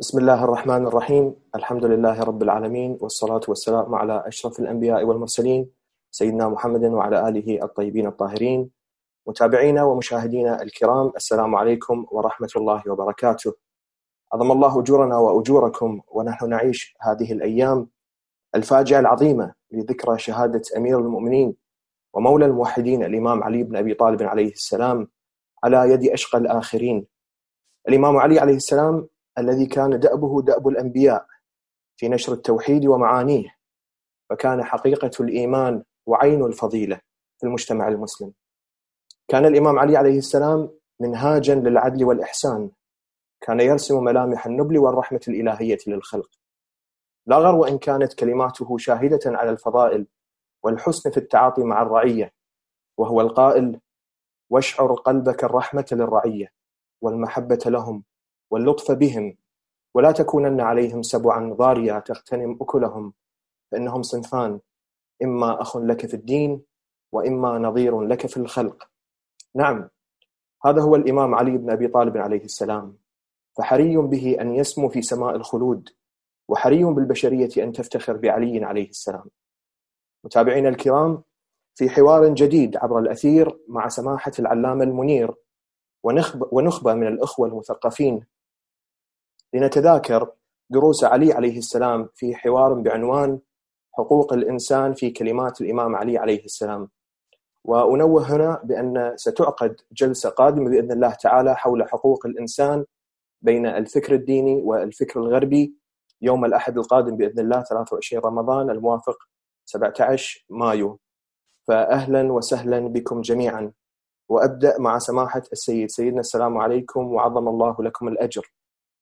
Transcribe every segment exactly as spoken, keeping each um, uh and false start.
بسم الله الرحمن الرحيم. الحمد لله رب العالمين، والصلاة والسلام على أشرف الأنبياء والمرسلين سيدنا محمد وعلى آله الطيبين الطاهرين. متابعينا ومشاهدينا الكرام، السلام عليكم ورحمة الله وبركاته. عظم الله أجورنا وأجوركم ونحن نعيش هذه الأيام الفاجعة العظيمة لذكرى شهادة أمير المؤمنين ومولى الموحدين الإمام علي بن أبي طالب عليه السلام على يد أشقى الآخرين. الإمام علي عليه السلام الذي كان دأبه دأب الأنبياء في نشر التوحيد ومعانيه، فكان حقيقة الإيمان وعين الفضيلة في المجتمع المسلم. كان الإمام علي عليه السلام منهاجا للعدل والإحسان، كان يرسم ملامح النبل والرحمة الإلهية للخلق. لا غر وإن كانت كلماته شاهدة على الفضائل والحسن في التعاطي مع الرعية، وهو القائل: واشعر قلبك الرحمة للرعية والمحبة لهم واللطف بهم، ولا تكونن عليهم سبعا ضاريا تغتنم أكلهم، فإنهم صنفان: إما أخ لك في الدين وإما نظير لك في الخلق. نعم، هذا هو الإمام علي بن أبي طالب عليه السلام، فحري به أن يسمو في سماء الخلود، وحري بالبشرية أن تفتخر بعلي عليه السلام. متابعينا الكرام، في حوار جديد عبر الأثير مع سماحة العلامة المنير ونخبة من الأخوة المثقفين، لنتذاكر دروس علي عليه السلام في حوار بعنوان حقوق الإنسان في كلمات الإمام علي عليه السلام. وأنوه هنا بأن ستعقد جلسة قادمة بإذن الله تعالى حول حقوق الإنسان بين الفكر الديني والفكر الغربي يوم الأحد القادم بإذن الله ثلاثة وعشرين رمضان الموافق سبعة عشر مايو. فأهلا وسهلا بكم جميعا، وأبدأ مع سماحة السيد. سيدنا السلام عليكم وعظم الله لكم الأجر.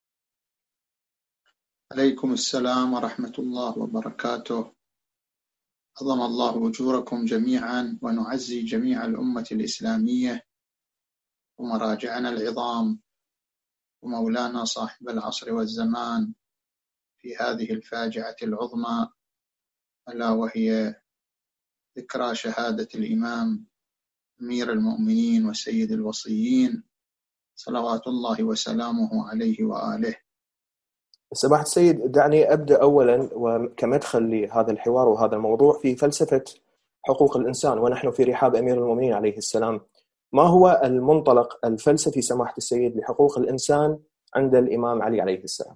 عليكم السلام ورحمة الله وبركاته. عظم الله أجوركم جميعا، ونعزي جميع الأمة الإسلامية ومراجعنا العظام ومولانا صاحب العصر والزمان في هذه الفاجعة العظمى، ألا وهي ذكرى شهادة الإمام أمير المؤمنين وسيد الوصيين صلوات الله وسلامه عليه وآله. سماحة السيد، دعني أبدأ أولا وكمدخل لهذا الحوار وهذا الموضوع في فلسفة حقوق الإنسان ونحن في رحاب أمير المؤمنين عليه السلام. ما هو المنطلق الفلسفي سماحة السيد لحقوق الإنسان عند الإمام علي عليه السلام؟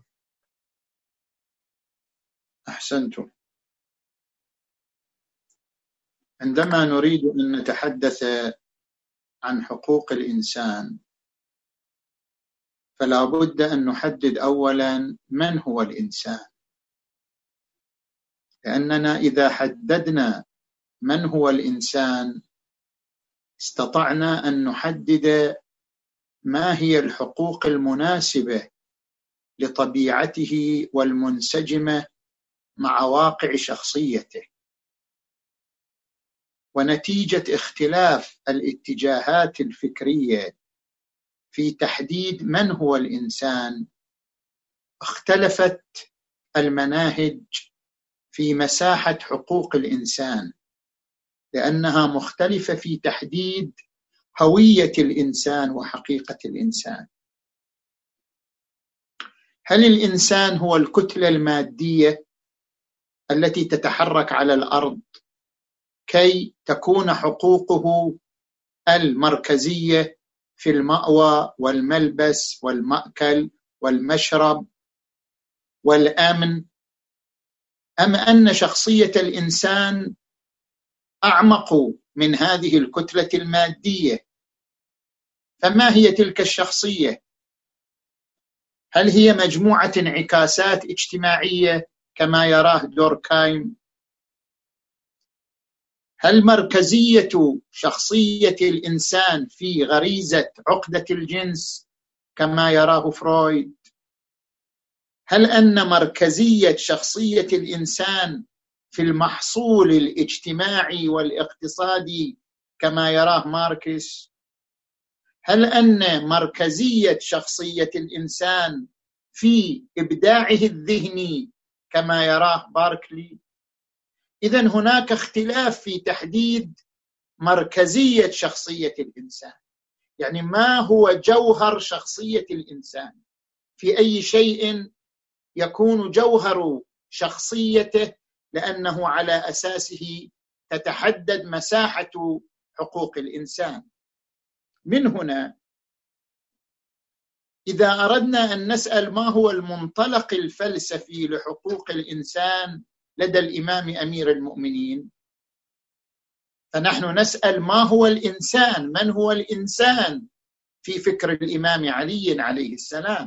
أحسنتم. عندما نريد أن نتحدث عن حقوق الإنسان فلا بد أن نحدد أولا من هو الإنسان، لأننا إذا حددنا من هو الإنسان استطعنا أن نحدد ما هي الحقوق المناسبة لطبيعته والمنسجمة مع واقع شخصيته. ونتيجة اختلاف الاتجاهات الفكرية في تحديد من هو الإنسان اختلفت المناهج في مساحة حقوق الإنسان، لأنها مختلفة في تحديد هوية الإنسان وحقيقة الإنسان. هل الإنسان هو الكتلة المادية التي تتحرك على الأرض كي تكون حقوقه المركزية في المأوى والملبس والمأكل والمشرب والأمن، أم أن شخصية الإنسان أعمق من هذه الكتلة المادية؟ فما هي تلك الشخصية؟ هل هي مجموعة انعكاسات اجتماعية كما يراه دوركايم؟ هل مركزية شخصية الإنسان في غريزة عقدة الجنس كما يراه فرويد؟ هل أن مركزية شخصية الإنسان في المحصول الاجتماعي والاقتصادي كما يراه ماركس؟ هل أن مركزية شخصية الإنسان في إبداعه الذهني كما يراه باركلي؟ إذن هناك اختلاف في تحديد مركزية شخصية الإنسان، يعني ما هو جوهر شخصية الإنسان، في أي شيء يكون جوهر شخصيته، لأنه على أساسه تتحدد مساحة حقوق الإنسان. من هنا إذا أردنا أن نسأل ما هو المنطلق الفلسفي لحقوق الإنسان لدى الإمام أمير المؤمنين، فنحن نسأل ما هو الإنسان، من هو الإنسان في فكر الإمام علي عليه السلام.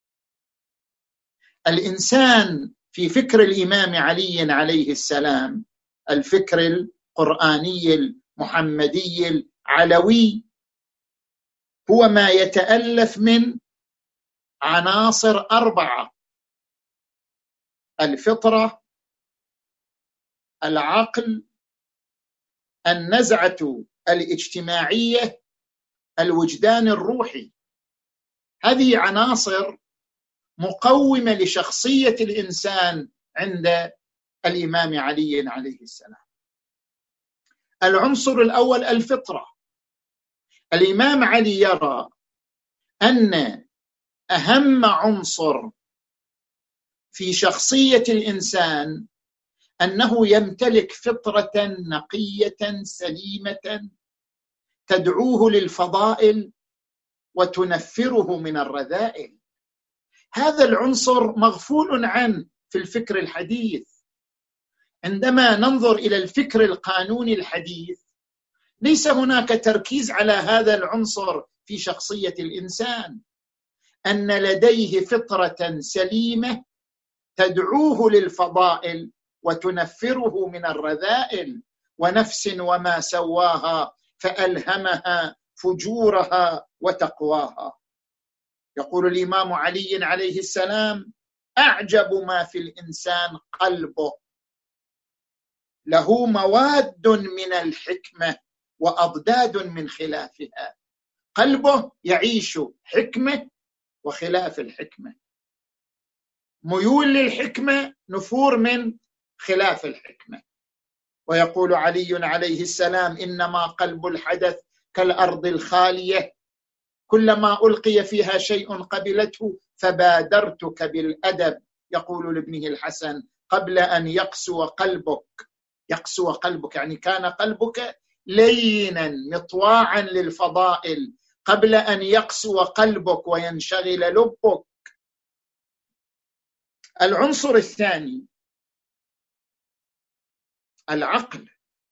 الإنسان في فكر الإمام علي عليه السلام الفكر القرآني المحمدي العلوي هو ما يتألف من عناصر أربعة: الفطرة، العقل، النزعة الاجتماعية، الوجدان الروحي. هذه عناصر مقومة لشخصية الإنسان عند الإمام علي عليه السلام. العنصر الأول الفطرة. الإمام علي يرى أن أهم عنصر في شخصية الإنسان أنه يمتلك فطرة نقية سليمة تدعوه للفضائل وتنفره من الرذائل. هذا العنصر مغفول عنه في الفكر الحديث. عندما ننظر إلى الفكر القانوني الحديث ليس هناك تركيز على هذا العنصر في شخصية الإنسان، أن لديه فطرة سليمة تدعوه للفضائل وتنفره من الرذائل، ونفس وما سواها فألهمها فجورها وتقواها. يقول الإمام علي عليه السلام: أعجب ما في الإنسان قلبه، له مواد من الحكمة وأضداد من خلافها. قلبه يعيش حكمة وخلاف الحكمة، ميول للحكمة، نفور من خلاف الحكمة. ويقول علي عليه السلام: إنما قلب الحدث كالأرض الخالية، كلما ألقي فيها شيء قبلته فبادرتك بالأدب. يقول لابنه الحسن: قبل أن يقسو قلبك، يقسو قلبك يعني كان قلبك لينا مطواعا للفضائل، قبل أن يقسو قلبك وينشغل لبك. العنصر الثاني العقل.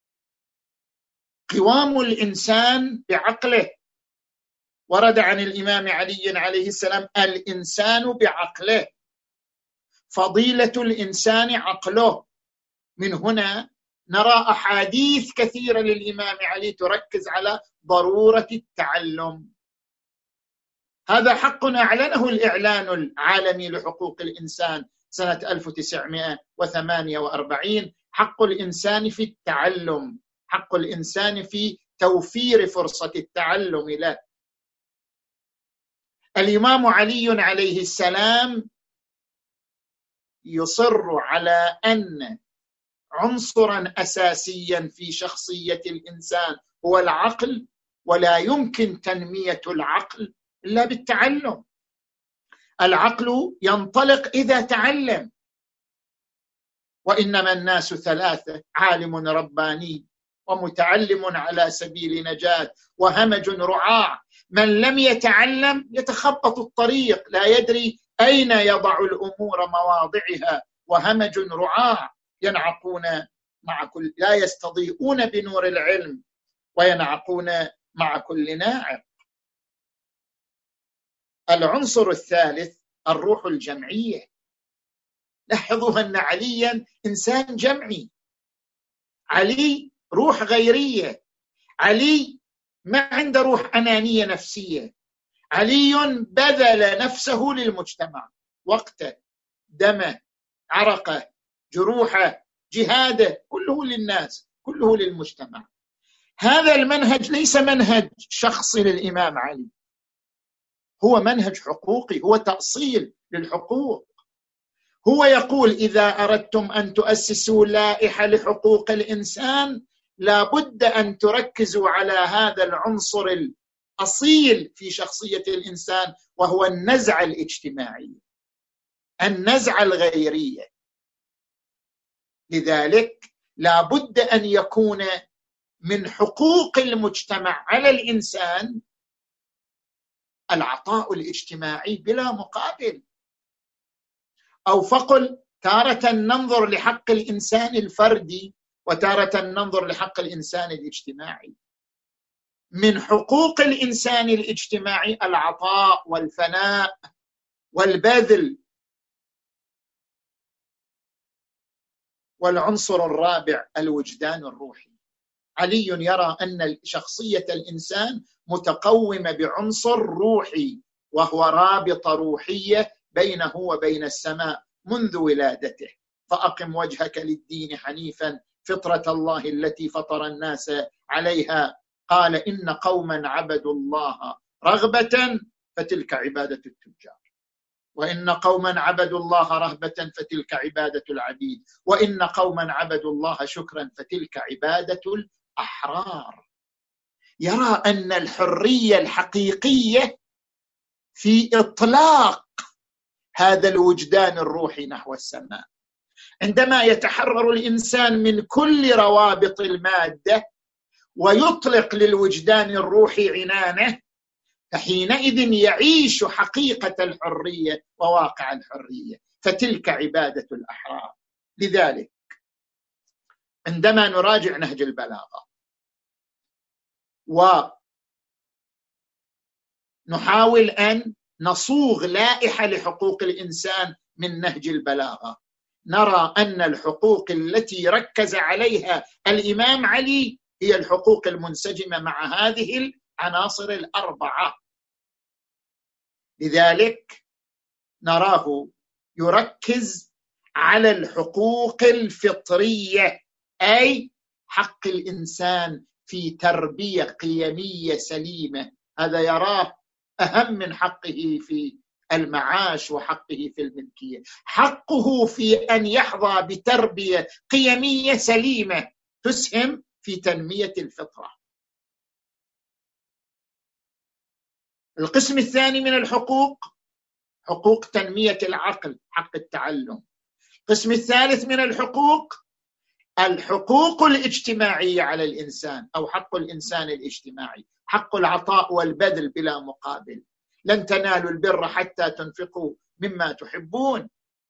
قوام الإنسان بعقله. ورد عن الإمام علي عليه السلام: الإنسان بعقله، فضيلة الإنسان عقله. من هنا نرى أحاديث كثيرة للإمام علي تركز على ضرورة التعلم. هذا حق أعلنه الإعلان العالمي لحقوق الإنسان سنة ألف وتسعمائة وثمانية وأربعين: حق الإنسان في التعلم، حق الإنسان في توفير فرصة التعلم له. الإمام علي عليه السلام يصر على أن عنصرا أساسيا في شخصية الإنسان هو العقل، ولا يمكن تنمية العقل إلا بالتعلم. العقل ينطلق إذا تعلم. وإنما الناس ثلاثة: عالم رباني، ومتعلم على سبيل نجاة، وهمج رعاع. من لم يتعلم يتخبط الطريق، لا يدري أين يضع الأمور مواضعها. وهمج رعاع ينعقون مع كل، لا يستضيئون بنور العلم وينعقون مع كل ناعق. العنصر الثالث الروح الجمعية. لاحظوا أن عليا إنسان جمعي، علي روح غيرية، علي ما عنده روح أنانية نفسية. علي بذل نفسه للمجتمع، وقته، دمه، عرقه، جروحه، جهاده، كله للناس، كله للمجتمع. هذا المنهج ليس منهج شخصي للإمام علي، هو منهج حقوقي، هو تأصيل للحقوق. هو يقول: إذا أردتم أن تؤسسوا لائحة لحقوق الإنسان لابد أن تركزوا على هذا العنصر الأصيل في شخصية الإنسان، وهو النزعة الاجتماعية. النزعة الغيرية. لذلك لا بد أن يكون من حقوق المجتمع على الإنسان العطاء الاجتماعي بلا مقابل. أو فقل تارة ننظر لحق الإنسان الفردي وتارة ننظر لحق الإنسان الاجتماعي. من حقوق الإنسان الاجتماعي العطاء والفناء والبذل. والعنصر الرابع الوجدان الروحي. علي يرى أن شخصية الإنسان متقومة بعنصر روحي، وهو رابطة روحية بينه وبين السماء منذ ولادته. فأقم وجهك للدين حنيفا فطرة الله التي فطر الناس عليها. قال إن قوما عبدوا الله رغبة فتلك عبادة التجار، وإن قوما عبدوا الله رهبة فتلك عبادة العبيد، وإن قوما عبدوا الله شكرا فتلك عبادة الأحرار. يرى أن الحرية الحقيقية في إطلاق هذا الوجدان الروحي نحو السماء. عندما يتحرر الإنسان من كل روابط المادة ويطلق للوجدان الروحي عنانه، فحينئذ يعيش حقيقة الحرية وواقع الحرية، فتلك عبادة الأحرار. لذلك عندما نراجع نهج البلاغة ونحاول أن نصوغ لائحة لحقوق الإنسان من نهج البلاغة، نرى أن الحقوق التي ركز عليها الإمام علي هي الحقوق المنسجمة مع هذه العناصر الأربعة. لذلك نراه يركز على الحقوق الفطرية، أي حق الإنسان في تربية قيمية سليمة. هذا يراه أهم من حقه في المعاش وحقه في الملكية. حقه في أن يحظى بتربية قيمية سليمة تسهم في تنمية الفطرة. القسم الثاني من الحقوق حقوق تنمية العقل، حق التعلم. القسم الثالث من الحقوق الحقوق الاجتماعية على الإنسان، أو حق الإنسان الاجتماعي، حق العطاء والبذل بلا مقابل. لن تنالوا البر حتى تنفقوا مما تحبون.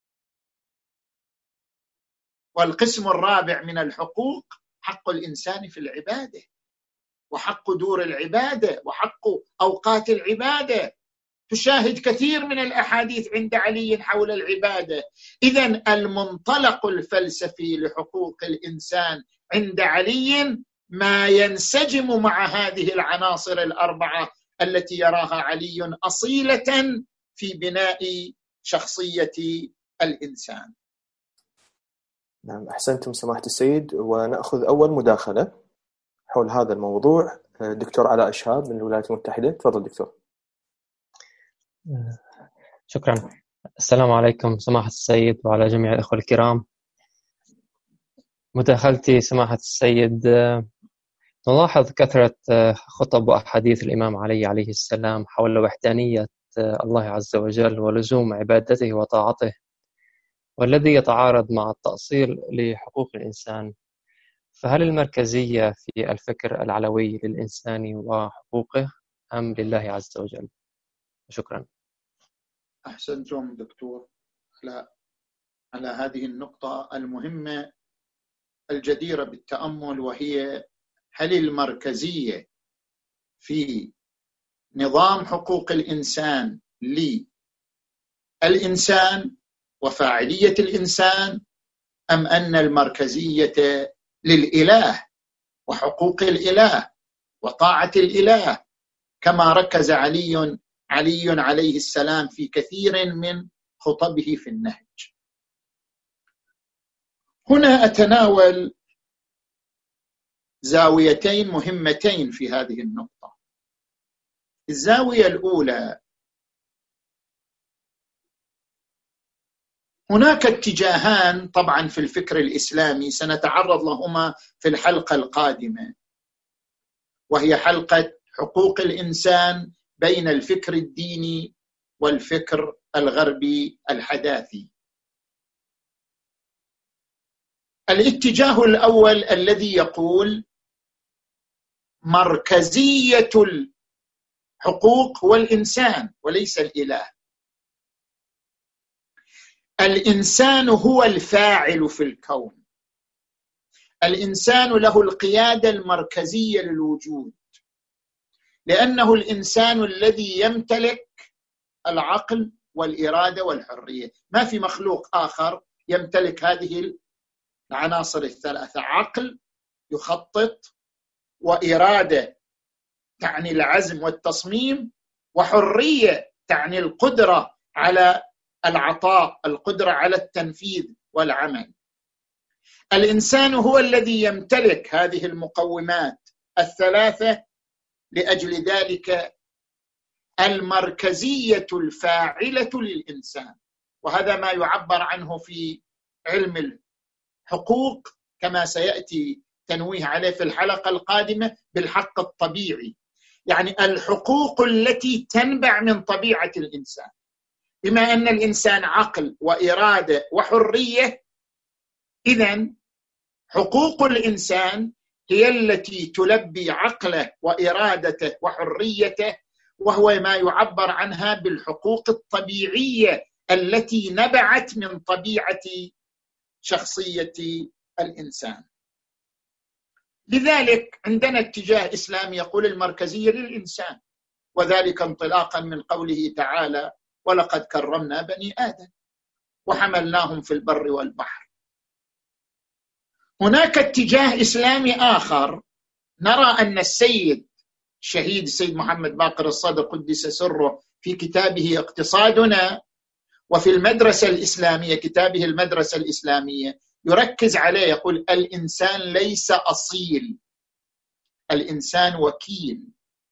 والقسم الرابع من الحقوق حق الإنسان في العبادة، وحق دور العبادة، وحق أوقات العبادة. تشاهد كثير من الأحاديث عند علي حول العبادة. إذن المنطلق الفلسفي لحقوق الإنسان عند علي ما ينسجم مع هذه العناصر الأربعة التي يراها علي أصيلة في بناء شخصية الإنسان. نعم، أحسنتم سماحة السيد. ونأخذ أول مداخلة حول هذا الموضوع. دكتور علاء إشهاب من الولايات المتحدة. تفضل دكتور. شكرا. السلام عليكم سماحة السيد وعلى جميع الأخوة الكرام. مداخلتي سماحة السيد، نلاحظ كثرة خطب وأحاديث الإمام علي عليه السلام حول وحدانية الله عز وجل ولزوم عبادته وطاعته، والذي يتعارض مع التأصيل لحقوق الإنسان. فهل المركزية في الفكر العلوي للإنسان وحقوقه أم لله عز وجل؟ شكرا. أحسنتم دكتور على على هذه النقطة المهمة الجديرة بالتأمل، وهي هل المركزية في نظام حقوق الإنسان للإنسان وفاعلية الإنسان، أم أن المركزية للإله وحقوق الإله وطاعة الإله، كما ركز علي علي عليه السلام في كثير من خطبه في النهج. هنا أتناول زاويتين مهمتين في هذه النقطة. الزاوية الأولى، هناك اتجاهان طبعا في الفكر الإسلامي سنتعرض لهما في الحلقة القادمة، وهي حلقة حقوق الإنسان بين الفكر الديني والفكر الغربي الحداثي. الاتجاه الأول الذي يقول مركزية الحقوق هو الإنسان وليس الإله. الإنسان هو الفاعل في الكون، الإنسان له القيادة المركزية للوجود، لأنه الإنسان الذي يمتلك العقل والإرادة والحرية. ما في مخلوق آخر يمتلك هذه العناصر الثلاثة: عقل يخطط، وإرادة تعني العزم والتصميم، وحرية تعني القدرة على العطاء، القدرة على التنفيذ والعمل. الإنسان هو الذي يمتلك هذه المقومات الثلاثة، لأجل ذلك المركزية الفاعلة للإنسان، وهذا ما يعبر عنه في علم الحقوق كما سيأتي تنويه عليه في الحلقة القادمة بالحق الطبيعي، يعني الحقوق التي تنبع من طبيعة الإنسان. بما أن الإنسان عقل وإرادة وحرية، إذن حقوق الإنسان هي التي تلبي عقله وإرادته وحريته، وهو ما يعبر عنها بالحقوق الطبيعية التي نبعت من طبيعة شخصية الإنسان. لذلك عندنا اتجاه إسلامي يقول المركزية للإنسان، وذلك انطلاقا من قوله تعالى: ولقد كرمنا بني آدم وحملناهم في البر والبحر. هناك اتجاه إسلامي آخر، نرى أن السيد الشهيد السيد محمد باقر الصدر قدس سره في كتابه اقتصادنا، وفي المدرسة الإسلامية كتابه المدرسة الإسلامية يركز عليه، يقول الإنسان ليس أصيل، الإنسان وكيل.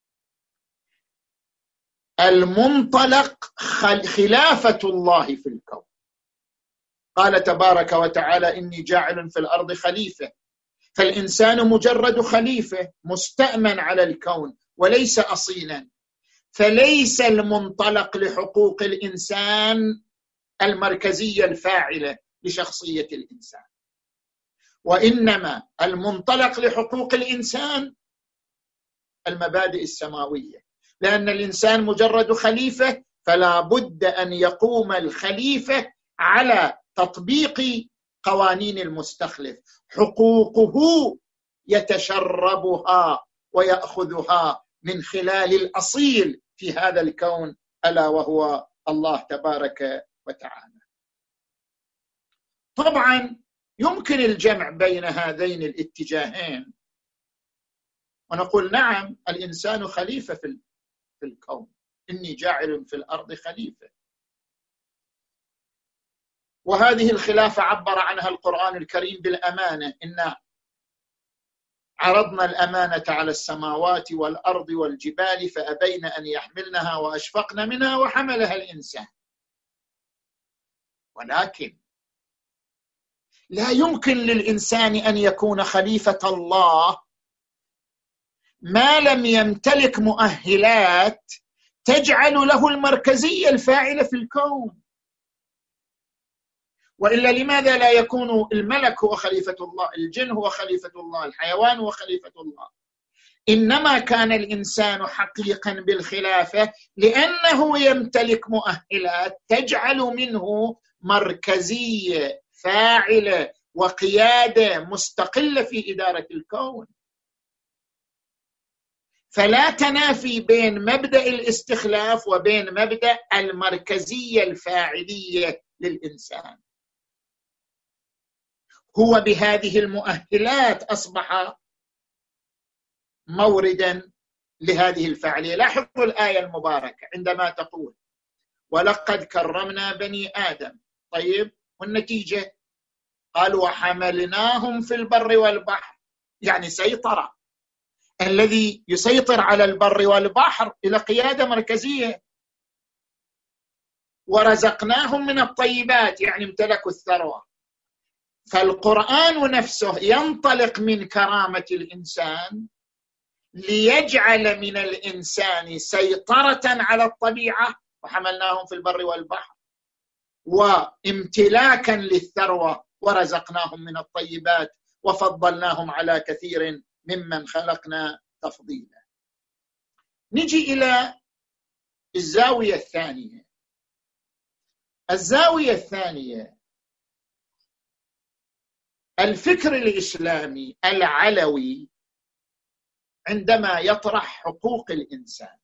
المنطلق خلافة الله في الكون. قال تبارك وتعالى: إني جاعل في الأرض خليفة. فالإنسان مجرد خليفة مستأمن على الكون وليس أصيلا، فليس المنطلق لحقوق الإنسان المركزية الفاعلة لشخصية الإنسان، وإنما المنطلق لحقوق الإنسان المبادئ السماوية، لأن الإنسان مجرد خليفة، فلا بد أن يقوم الخليفة على تطبيق قوانين المستخلف. حقوقه يتشربها ويأخذها من خلال الأصيل في هذا الكون، ألا وهو الله تبارك وتعالى. طبعا يمكن الجمع بين هذين الاتجاهين ونقول نعم، الإنسان خليفة في الكون، إني جاعل في الأرض خليفة، وهذه الخلافة عبر عنها القرآن الكريم بالأمانة: إنا عرضنا الأمانة على السماوات والأرض والجبال فأبين أن يحملنها وأشفقن منها وحملها الإنسان. ولكن لا يمكن للإنسان أن يكون خليفة الله ما لم يمتلك مؤهلات تجعل له المركزية الفاعلة في الكون. وإلا لماذا لا يكون الملك هو خليفة الله، الجن هو خليفة الله، الحيوان هو خليفة الله؟ إنما كان الإنسان حقيقا بالخلافة لأنه يمتلك مؤهلات تجعل منه مركزية فاعلة وقيادة مستقلة في إدارة الكون. فلا تنافي بين مبدأ الاستخلاف وبين مبدأ المركزية الفاعلية للإنسان. هو بهذه المؤهلات أصبح موردا لهذه الفاعلية. لاحظوا الآية المباركة عندما تقول ولقد كرمنا بني آدم. طيب، والنتيجة قال وحملناهم في البر والبحر، يعني سيطرة. الذي يسيطر على البر والبحر إلى قيادة مركزية. ورزقناهم من الطيبات، يعني امتلكوا الثروة. فالقرآن نفسه ينطلق من كرامة الإنسان ليجعل من الإنسان سيطرة على الطبيعة وحملناهم في البر والبحر، وامتلاكا للثروة ورزقناهم من الطيبات وفضلناهم على كثير ممن خلقنا تفضيلا. نجي إلى الزاوية الثانية. الزاوية الثانية الفكر الإسلامي العلوي عندما يطرح حقوق الإنسان،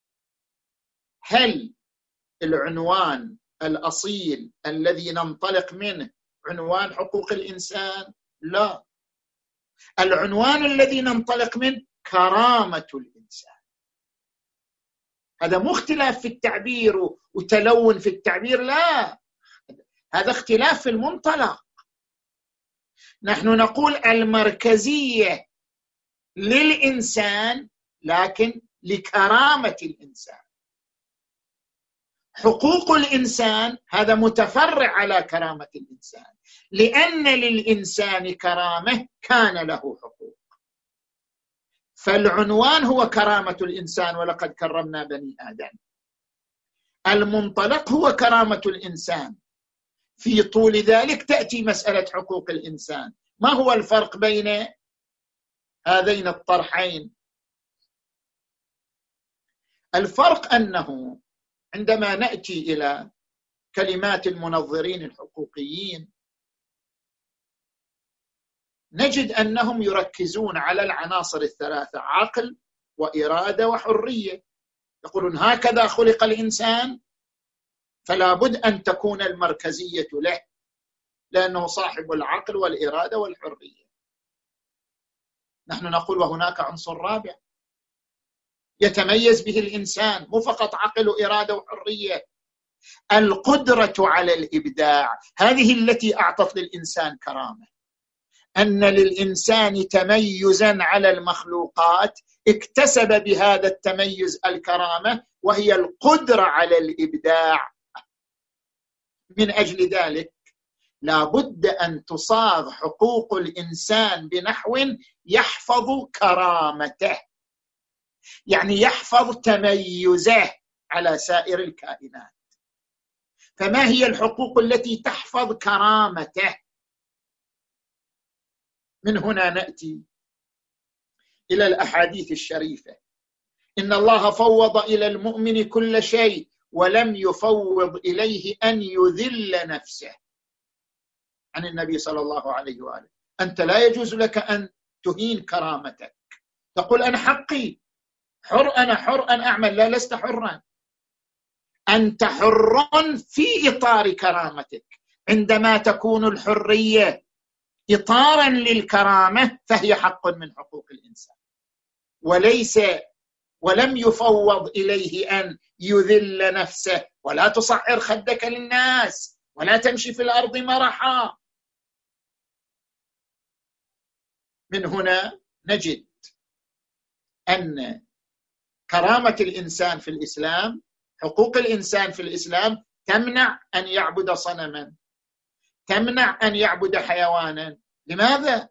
هل العنوان الأصيل الذي ننطلق منه عنوان حقوق الإنسان؟ لا، العنوان الذي ننطلق منه كرامة الإنسان. هذا مو اختلاف في التعبير وتلون في التعبير، لا، هذا اختلاف في المنطلق. نحن نقول المركزية للإنسان لكن لكرامة الإنسان. حقوق الإنسان هذا متفرع على كرامة الإنسان، لأن للإنسان كرامة كان له حقوق. فالعنوان هو كرامة الإنسان، ولقد كرمنا بني آدم. المنطلق هو كرامة الإنسان. في طول ذلك تأتي مسألة حقوق الإنسان. ما هو الفرق بين هذين الطرحين؟ الفرق أنه عندما نأتي إلى كلمات المنظرين الحقوقيين نجد أنهم يركزون على العناصر الثلاثة: عقل وإرادة وحرية. يقولون هكذا خلق الإنسان، فلا بد أن تكون المركزية له، لأنه صاحب العقل والإرادة والحرية. نحن نقول وهناك عنصر رابع يتميز به الإنسان، مو فقط عقل وإرادة وحرية، القدرة على الإبداع. هذه التي أعطت للإنسان كرامة، أن للإنسان تميزا على المخلوقات اكتسب بهذا التميز الكرامة، وهي القدرة على الإبداع. من أجل ذلك لا بد أن تصاغ حقوق الإنسان بنحو يحفظ كرامته، يعني يحفظ تميزه على سائر الكائنات. فما هي الحقوق التي تحفظ كرامته؟ من هنا نأتي إلى الأحاديث الشريفة. إن الله فوض إلى المؤمن كل شيء ولم يفوض إليه أن يذل نفسه. عن النبي صلى الله عليه وآله: أنت لا يجوز لك أن تهين كرامتك، تقول أنا حقي حر، أنا حر أن أعمل. لا، لست حرا، أنت حر في إطار كرامتك. عندما تكون الحرية إطارا للكرامة فهي حق من حقوق الإنسان، وليس ولم يفوض إليه أن يذل نفسه. ولا تصعر خدك للناس، ولا تمشي في الأرض مرحا. من هنا نجد أن كرامة الإنسان في الإسلام، حقوق الإنسان في الإسلام تمنع أن يعبد صنما، تمنع أن يعبد حيوانا. لماذا؟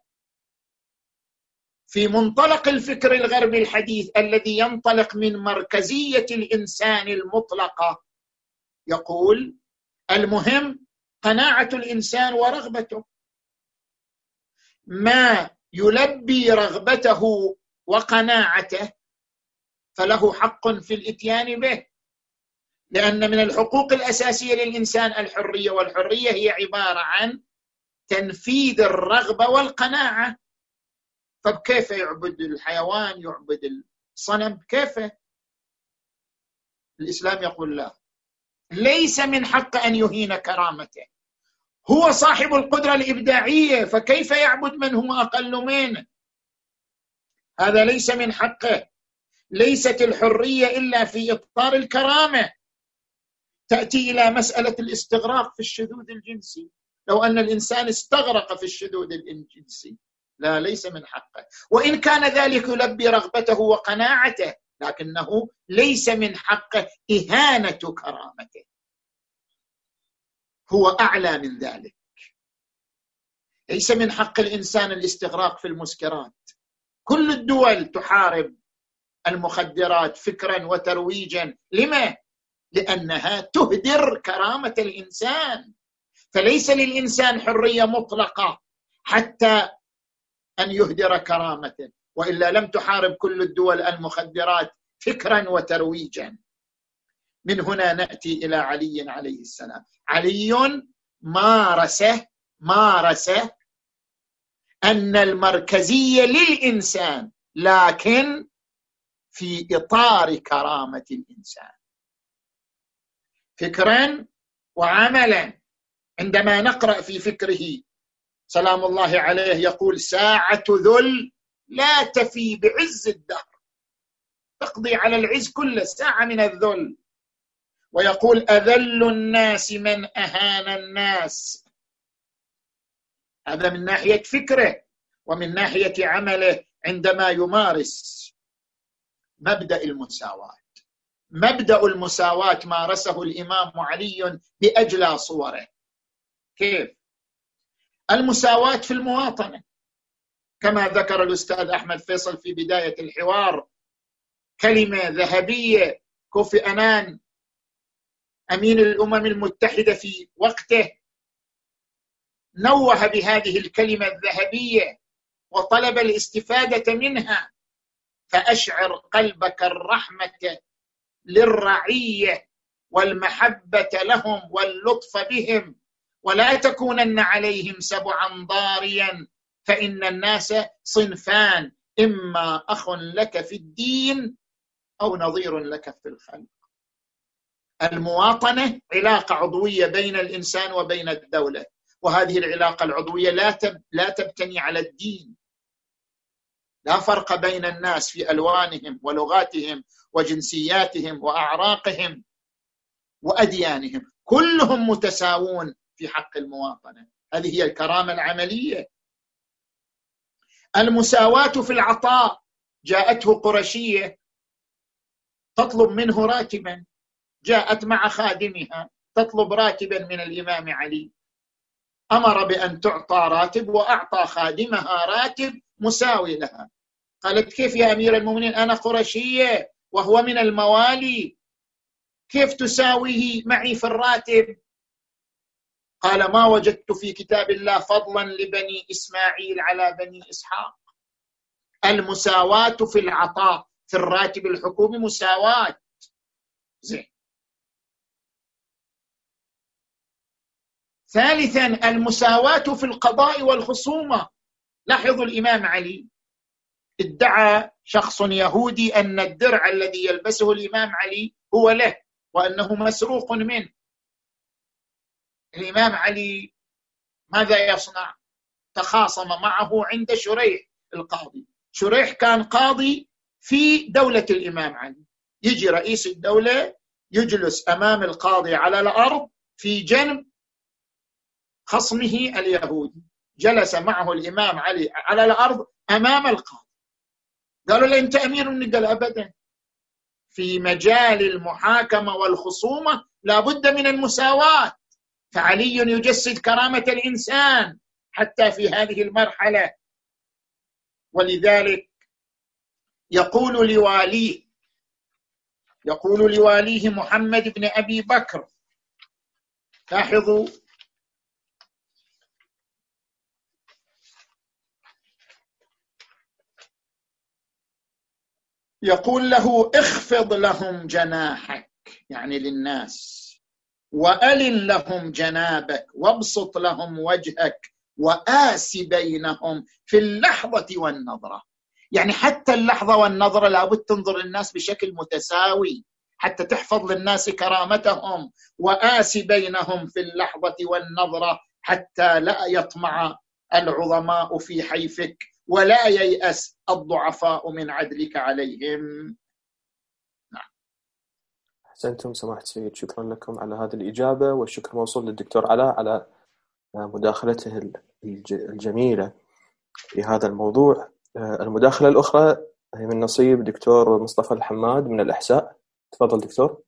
في منطلق الفكر الغربي الحديث الذي ينطلق من مركزية الإنسان المطلقة، يقول المهم قناعة الإنسان ورغبته. ما يلبي رغبته وقناعته فله حق في الإتيان به، لأن من الحقوق الأساسية للإنسان الحرية، والحرية هي عبارة عن تنفيذ الرغبة والقناعة. فكيف يعبد الحيوان، يعبد الصنم؟ كيف؟ الإسلام يقول لا، ليس من حق أن يهين كرامته. هو صاحب القدرة الإبداعية، فكيف يعبد من هو أقل منه؟ هذا ليس من حقه. ليست الحرية إلا في إطار الكرامة. تأتي إلى مسألة الاستغراق في الشذوذ الجنسي. لو أن الإنسان استغرق في الشذوذ الجنسي، لا، ليس من حقه. وإن كان ذلك يلبي رغبته وقناعته، لكنه ليس من حقه إهانة كرامته. هو أعلى من ذلك. ليس من حق الإنسان الاستغراق في المسكرات. كل الدول تحارب المخدرات فكرا وترويجا. لما؟ لأنها تهدر كرامة الإنسان. فليس للإنسان حرية مطلقة حتى أن يهدر كرامته، وإلا لم تحارب كل الدول المخدرات فكرا وترويجا. من هنا نأتي إلى علي عليه السلام. علي مارس مارس أن المركزية للإنسان، لكن في إطار كرامة الإنسان فكرا وعملا. عندما نقرأ في فكره سلام الله عليه يقول: ساعة ذل لا تفي بعز الدهر، تقضي على العز كل ساعة من الذل. ويقول: أذل الناس من أهان الناس. هذا من ناحية فكره، ومن ناحية عمله عندما يمارس مبدأ المساواة. مبدأ المساواة مارسه الإمام علي بأجلى صوره. كيف؟ المساواة في المواطنة، كما ذكر الأستاذ أحمد فيصل في بداية الحوار، كلمة ذهبية. كوفي أنان أمين الأمم المتحدة في وقته نوه بهذه الكلمة الذهبية وطلب الاستفادة منها: فأشعر قلبك الرحمة للرعية والمحبة لهم واللطف بهم، ولا تكونن عليهم سبعا ضاريا، فإن الناس صنفان: إما أخ لك في الدين أو نظير لك في الخلق. المواطنة علاقة عضوية بين الإنسان وبين الدولة، وهذه العلاقة العضوية لا تب لا تبتني على الدين. لا فرق بين الناس في ألوانهم ولغاتهم وجنسياتهم وأعراقهم وأديانهم، كلهم متساوون في حق المواطنة. هذه هي الكرامة العملية. المساواة في العطاء. جاءته قرشية تطلب منه راتبا، جاءت مع خادمها تطلب راتبا من الإمام علي، أمر بأن تعطى راتب وأعطى خادمها راتب مساوي لها. قالت: كيف يا أمير المؤمنين، أنا قرشية وهو من الموالي، كيف تساويه معي في الراتب؟ قال: ما وجدت في كتاب الله فضلا لبني إسماعيل على بني إسحاق. المساواة في العطاء في الراتب الحكومي مساواة. زين. ثالثا المساواة في القضاء والخصومة. لاحظوا الإمام علي ادعى شخص يهودي أن الدرع الذي يلبسه الإمام علي هو له وأنه مسروق منه. الإمام علي ماذا يصنع؟ تخاصم معه عند شريح القاضي. شريح كان قاضي في دولة الإمام علي. يجي رئيس الدولة يجلس أمام القاضي على الأرض في جنب خصمه اليهودي، جلس معه الإمام علي على الأرض أمام القاضي. قالوا له: أنت أمير؟ قال: أبدا، في مجال المحاكمة والخصومة لابد من المساواة. فعلي يجسد كرامة الإنسان حتى في هذه المرحلة. ولذلك يقول لواليه يقول لواليه محمد بن أبي بكر، لاحظوا، يقول له: اخفض لهم جناحك، يعني للناس، وألن لهم جنابك، وابسط لهم وجهك، وآس بينهم في اللحظة والنظرة. يعني حتى اللحظة والنظرة لابد تنظر للناس بشكل متساوي حتى تحفظ للناس كرامتهم. وآس بينهم في اللحظة والنظرة حتى لا يطمع العظماء في حيفك، ولا ييأس الضعفاء من عدلك عليهم. نعم. أحسنتم سماحة السيد، شكرا لكم على هذه الإجابة، والشكر موصول للدكتور علاء على مداخلته الجميلة في هذا الموضوع. المداخلة الأخرى هي من نصيب دكتور مصطفى الحماد من الإحساء. تفضل دكتور.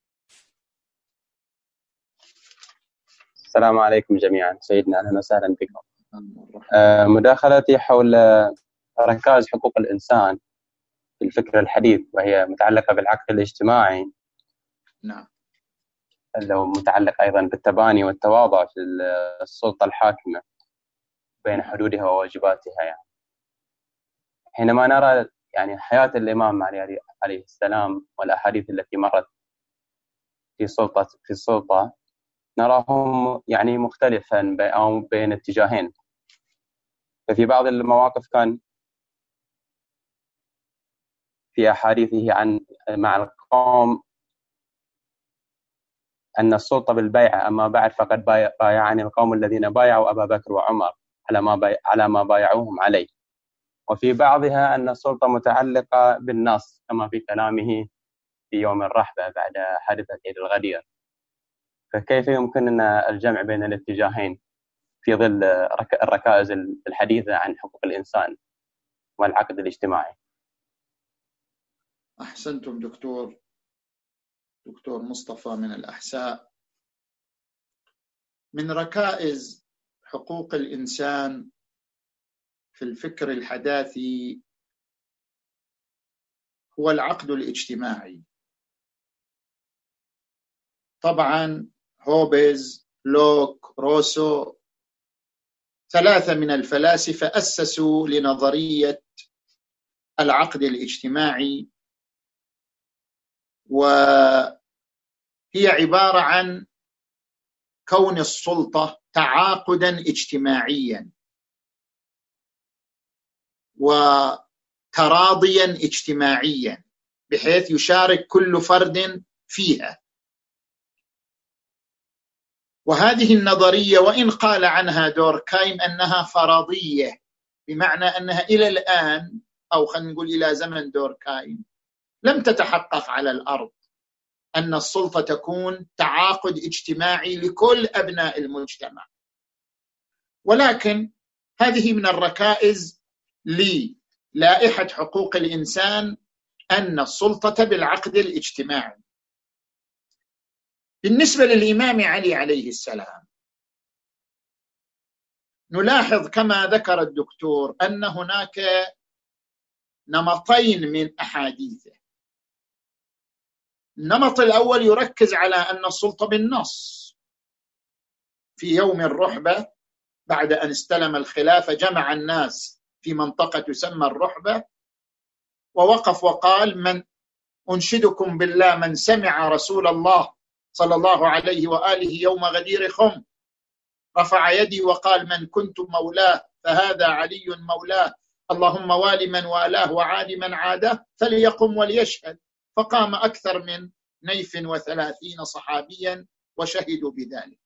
السلام عليكم جميعا سيدنا، أهلا وسهلا بكم. مداخلتي حول ركائز حقوق الإنسان في الفكر الحديث، وهي متعلقة بالعقد الاجتماعي. نعم. لو متعلق أيضا بالتباني والتواضع في السلطة الحاكمة بين حدودها وواجباتها. يعني حينما نرى يعني حياة الإمام علي عليه السلام والأحاديث التي مرت في سلطة في السلطة نراهم يعني مختلفا أو بين اتجاهين. ففي بعض المواقف كان في أحاديثه عن مع القوم أن السلطة بالبيعة، أما بعد فقد بايعني القوم الذين بايعوا أبا بكر وعمر على ما باي... على ما بايعوهم عليه. وفي بعضها أن السلطة متعلقة بالنص كما في كلامه في يوم الرحبة بعد حادثة عيد الغدير. فكيف يمكننا الجمع بين الاتجاهين في ظل الركائز الحديثة عن حقوق الإنسان والعقد الاجتماعي؟ أحسنتم دكتور دكتور مصطفى من الأحساء. من ركائز حقوق الإنسان في الفكر الحداثي هو العقد الاجتماعي. طبعا هوبز، لوك، روسو، ثلاثة من الفلاسفة أسسوا لنظرية العقد الاجتماعي، وهي عبارة عن كون السلطة تعاقدا اجتماعيا وتراضيا اجتماعيا بحيث يشارك كل فرد فيها. وهذه النظرية وإن قال عنها دوركايم أنها فرضية، بمعنى أنها إلى الآن أو خلينا نقول إلى زمن دوركايم لم تتحقق على الأرض أن السلطة تكون تعاقد اجتماعي لكل أبناء المجتمع. ولكن هذه من الركائز للائحة حقوق الإنسان أن السلطة بالعقد الاجتماعي. بالنسبة للإمام علي عليه السلام نلاحظ كما ذكر الدكتور أن هناك نمطين من أحاديثه. النمط الأول يركز على أن السلطة بالنص. في يوم الرحبة بعد أن استلم الخلافة جمع الناس في منطقة تسمى الرحبة ووقف وقال: من أنشدكم بالله من سمع رسول الله صلى الله عليه وآله يوم غدير خم رفع يدي وقال: من كنت مولاه فهذا علي مولاه، اللهم وال من والاه وعاد من عاده فليقم وليشهد. فقام أكثر من نيف وثلاثين صحابيا وشهدوا بذلك.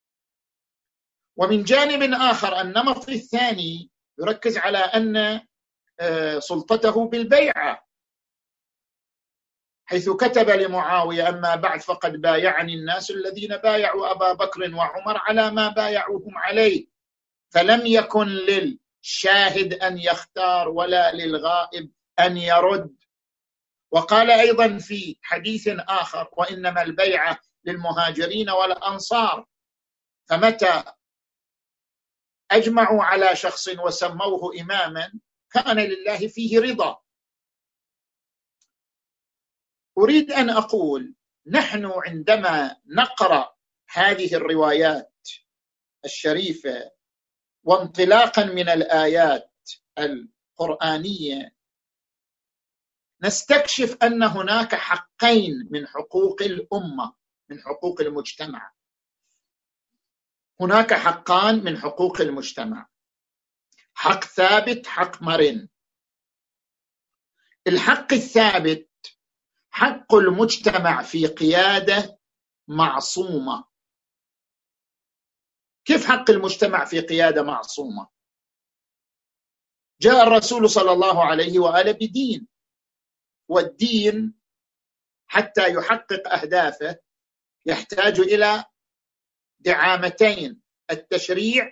ومن جانب آخر النمط الثاني يركز على أن سلطته بالبيعة، حيث كتب لمعاوية: أما بعد فقد بايعني الناس الذين بايعوا أبا بكر وعمر على ما بايعوهم عليه، فلم يكن للشاهد أن يختار ولا للغائب أن يرد. وقال أيضا في حديث آخر: وإنما البيعة للمهاجرين والأنصار، فمتى أجمعوا على شخص وسموه إماما كان لله فيه رضا. أريد أن أقول نحن عندما نقرأ هذه الروايات الشريفة وانطلاقا من الآيات القرآنية نستكشف أن هناك حقين من حقوق الأمة، من حقوق المجتمع. هناك حقان من حقوق المجتمع: حق ثابت، حق مرن. الحق الثابت حق المجتمع في قيادة معصومة. كيف حق المجتمع في قيادة معصومة؟ جاء الرسول صلى الله عليه وآله بدين، والدين حتى يحقق أهدافه يحتاج إلى دعامتين: التشريع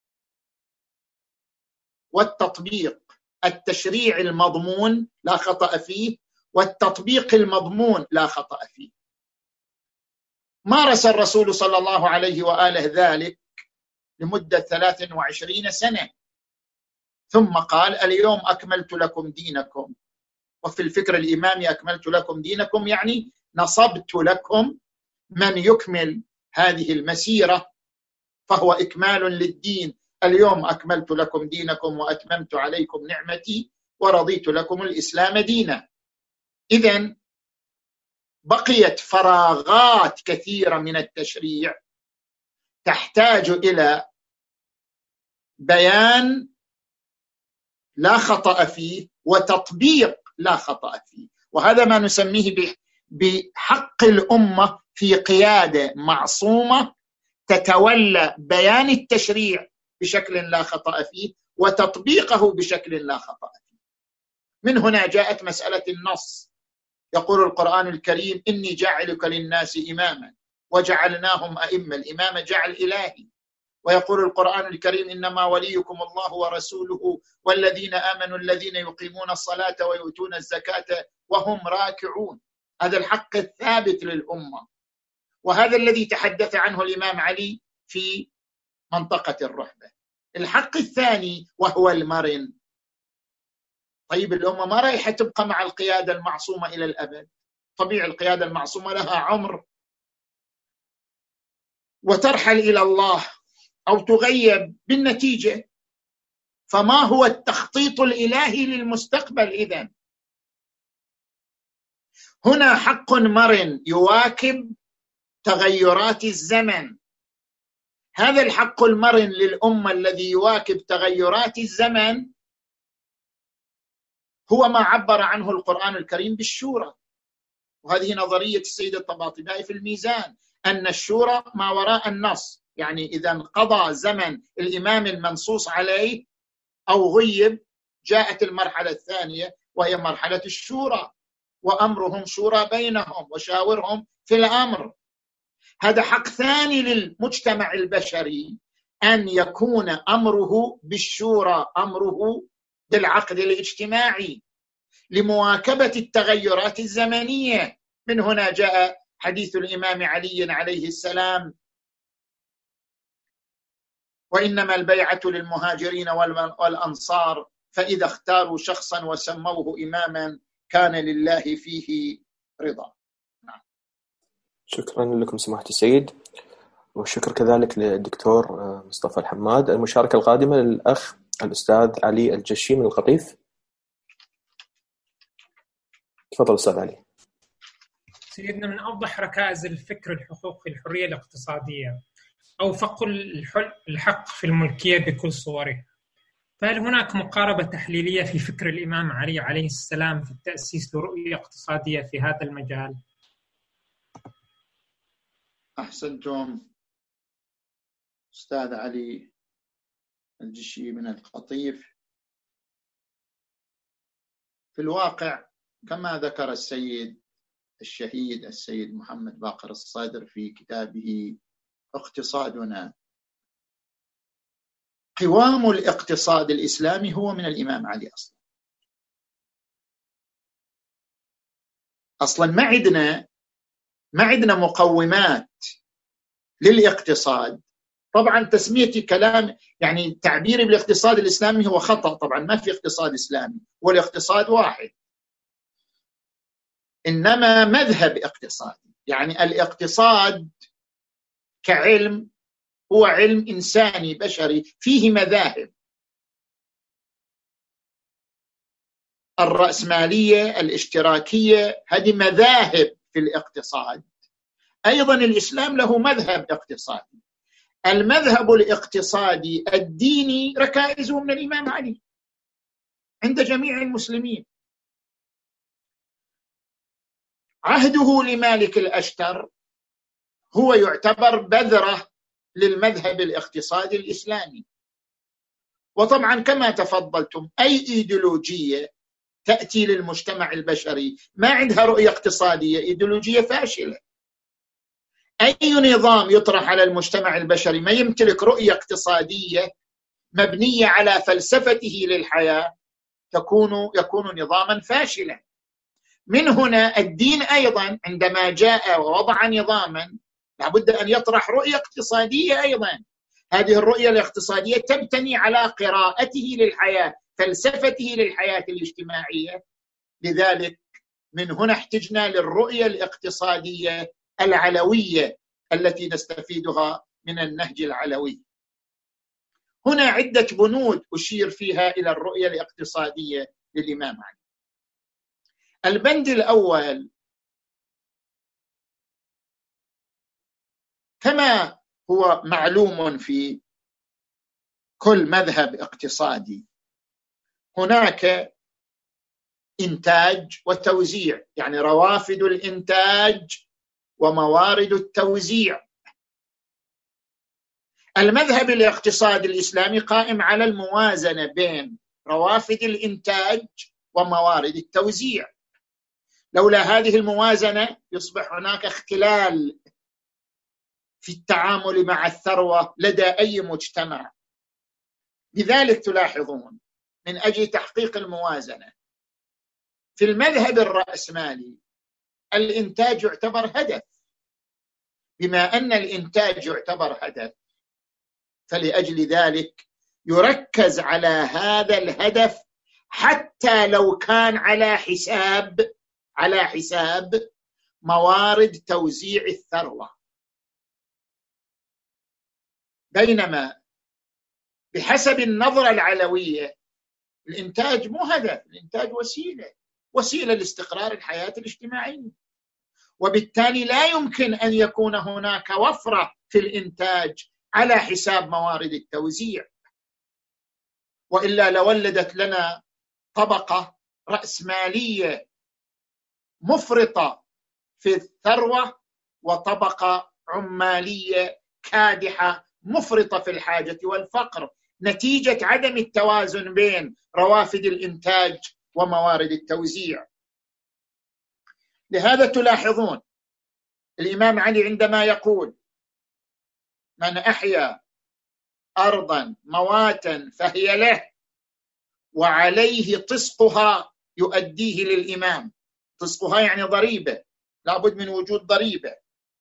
والتطبيق. التشريع المضمون لا خطأ فيه، والتطبيق المضمون لا خطأ فيه. مارس الرسول صلى الله عليه وآله ذلك لمدة ثلاث وعشرين سنة، ثم قال: اليوم أكملت لكم دينكم. وفي الفكر الإمامي أكملت لكم دينكم يعني نصبت لكم من يكمل هذه المسيرة فهو إكمال للدين. اليوم أكملت لكم دينكم وأتممت عليكم نعمتي ورضيت لكم الإسلام دينا. إذن بقيت فراغات كثيرة من التشريع تحتاج إلى بيان لا خطأ فيه وتطبيق لا خطأ فيه، وهذا ما نسميه بحق الأمة في قيادة معصومة تتولى بيان التشريع بشكل لا خطأ فيه وتطبيقه بشكل لا خطأ فيه. من هنا جاءت مسألة النص. يقول القرآن الكريم: إني جاعلك للناس إماما وجعلناهم أئمة. الإمامة جعل إلهي. ويقول القرآن الكريم: إنما وليكم الله ورسوله والذين آمنوا الذين يقيمون الصلاة ويؤتون الزكاة وهم راكعون. هذا الحق الثابت للأمة، وهذا الذي تحدث عنه الإمام علي في منطقة الرحبة. الحق الثاني وهو المرن. طيب الأمة ما رايحة تبقى مع القيادة المعصومة إلى الأبد. طبيعي القيادة المعصومة لها عمر وترحل إلى الله أو تغيب بالنتيجة. فما هو التخطيط الإلهي للمستقبل؟ إذن هنا حق مرن يواكب تغيرات الزمن. هذا الحق المرن للأمة الذي يواكب تغيرات الزمن هو ما عبر عنه القرآن الكريم بالشورى. وهذه نظرية السيد الطباطبائي في الميزان، أن الشورى ما وراء النص. يعني إذا انقضى زمن الإمام المنصوص عليه أو غيب جاءت المرحلة الثانية وهي مرحلة الشورى، وأمرهم شورى بينهم وشاورهم في الأمر. هذا حق ثاني للمجتمع البشري، أن يكون أمره بالشورى، أمره بالعقد الاجتماعي لمواكبة التغيرات الزمنية. من هنا جاء حديث الإمام علي عليه السلام: وإنما البيعة للمهاجرين والأنصار فإذا اختاروا شخصا وسموه إماما كان لله فيه رضا. شكرا لكم سماحة السيد، والشكر كذلك للدكتور مصطفى الحماد. المشاركة القادمة للأخ الأستاذ علي الجشي من القطيف. تفضل أستاذ علي. سيدنا، من أوضح ركائز الفكر الحقوقي الحرية الاقتصادية أو فق الحق في الملكية بكل صوره. فهل هناك مقاربة تحليلية في فكر الإمام علي عليه السلام في التأسيس لرؤية اقتصادية في هذا المجال؟ أحسنتم أستاذ علي الجشي من القطيف. في الواقع كما ذكر السيد الشهيد السيد محمد باقر الصدر في كتابه اقتصادنا، قوام الاقتصاد الإسلامي هو من الإمام علي أصلا. أصلا ما عندنا ما عندنا مقومات للاقتصاد. طبعا تسميتي كلام يعني تعبيري بالاقتصاد الإسلامي هو خطأ. طبعا ما في اقتصاد إسلامي، والاقتصاد واحد، إنما مذهب اقتصادي. يعني الاقتصاد كعلم هو علم إنساني بشري فيه مذاهب: الرأسمالية، الاشتراكية، هذه مذاهب في الاقتصاد. أيضا الإسلام له مذهب اقتصادي. المذهب الاقتصادي الديني ركائزه من الإمام علي عند جميع المسلمين. عهده لمالك الأشتر هو يعتبر بذرة للمذهب الاقتصادي الإسلامي. وطبعا كما تفضلتم، أي إيديولوجية تأتي للمجتمع البشري ما عندها رؤية اقتصادية إيديولوجية فاشلة. أي نظام يطرح على المجتمع البشري ما يمتلك رؤية اقتصادية مبنية على فلسفته للحياة تكون يكون نظاما فاشلا. من هنا الدين أيضا عندما جاء ووضع نظاما لابد أن يطرح رؤية اقتصادية أيضا. هذه الرؤية الاقتصادية تبتني على قراءته للحياة، فلسفته للحياة الاجتماعية. لذلك من هنا احتجنا للرؤية الاقتصادية العلوية التي نستفيدها من النهج العلوي. هنا عدة بنود أشير فيها إلى الرؤية الاقتصادية للإمام علي. البند الأول: كما هو معلوم في كل مذهب اقتصادي، هناك إنتاج وتوزيع، يعني روافد الإنتاج وموارد التوزيع. المذهب الاقتصادي الإسلامي قائم على الموازنة بين روافد الإنتاج وموارد التوزيع. لولا هذه الموازنة يصبح هناك اختلال في التعامل مع الثروة لدى أي مجتمع. لذلك تلاحظون من أجل تحقيق الموازنة في المذهب الرأسمالي الإنتاج يعتبر هدف. بما أن الإنتاج يعتبر هدف، فلأجل ذلك يركز على هذا الهدف حتى لو كان على حساب على حساب موارد توزيع الثروة. بينما بحسب النظرة العلوية الإنتاج مو هدف، الإنتاج وسيلة وسيلة لاستقرار الحياة الاجتماعية، وبالتالي لا يمكن أن يكون هناك وفرة في الإنتاج على حساب موارد التوزيع، وإلا لولدت لنا طبقة رأسمالية مفرطة في الثروة وطبقة عمالية كادحة مفرطة في الحاجة والفقر، نتيجة عدم التوازن بين روافد الإنتاج وموارد التوزيع. لهذا تلاحظون الإمام علي عندما يقول: من أحيا أرضا مواتا فهي له وعليه طسقها يؤديه للإمام. طسقها يعني ضريبة، لابد من وجود ضريبة.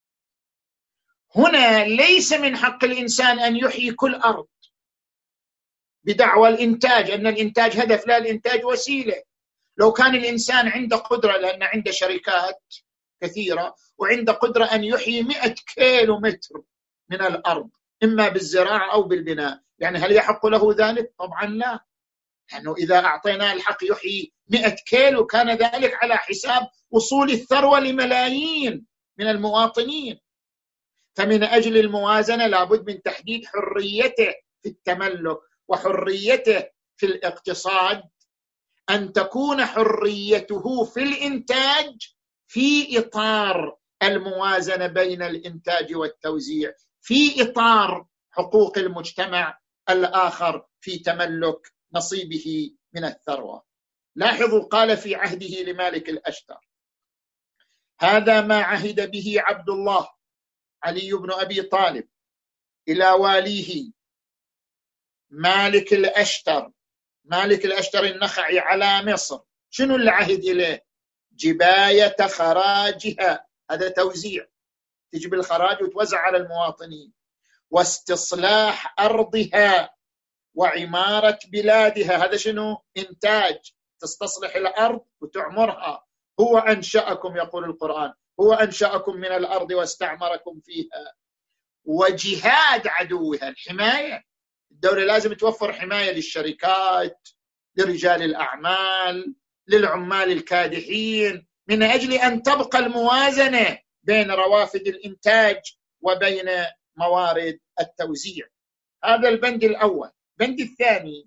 هنا ليس من حق الإنسان أن يحيي كل أرض بدعوى الإنتاج، أن الإنتاج هدف، لا، الإنتاج وسيلة. لو كان الإنسان عنده قدرة، لأن عنده شركات كثيرة وعنده قدرة أن يحيي مئة كيلو متر من الأرض إما بالزراعة أو بالبناء، يعني هل يحق له ذلك؟ طبعا لا، لأنه إذا أعطيناه الحق يحيي مئة كيلو كان ذلك على حساب وصول الثروة لملايين من المواطنين. فمن أجل الموازنة لابد من تحديد حريته في التملك وحريته في الاقتصاد، أن تكون حريته في الإنتاج في إطار الموازنة بين الإنتاج والتوزيع، في إطار حقوق المجتمع الآخر في تملك نصيبه من الثروة. لاحظوا قال في عهده لمالك الأشتر: هذا ما عهد به عبد الله علي بن أبي طالب إلى واليه مالك الأشتر مالك الأشتر النخعي على مصر. شنو اللي عهد إليه؟ جباية خراجها، هذا توزيع، تجيب الخراج وتوزع على المواطنين، واستصلاح أرضها وعمارة بلادها، هذا شنو؟ إنتاج، تستصلح الأرض وتعمرها. هو أنشأكم، يقول القرآن، هو أنشأكم من الأرض واستعمركم فيها. وجهاد عدوها، الحماية، الدولة لازم توفر حماية للشركات، لرجال الأعمال، للعمال الكادحين، من أجل أن تبقى الموازنة بين روافد الإنتاج وبين موارد التوزيع. هذا البند الأول. البند الثاني: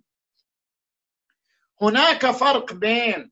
هناك فرق بين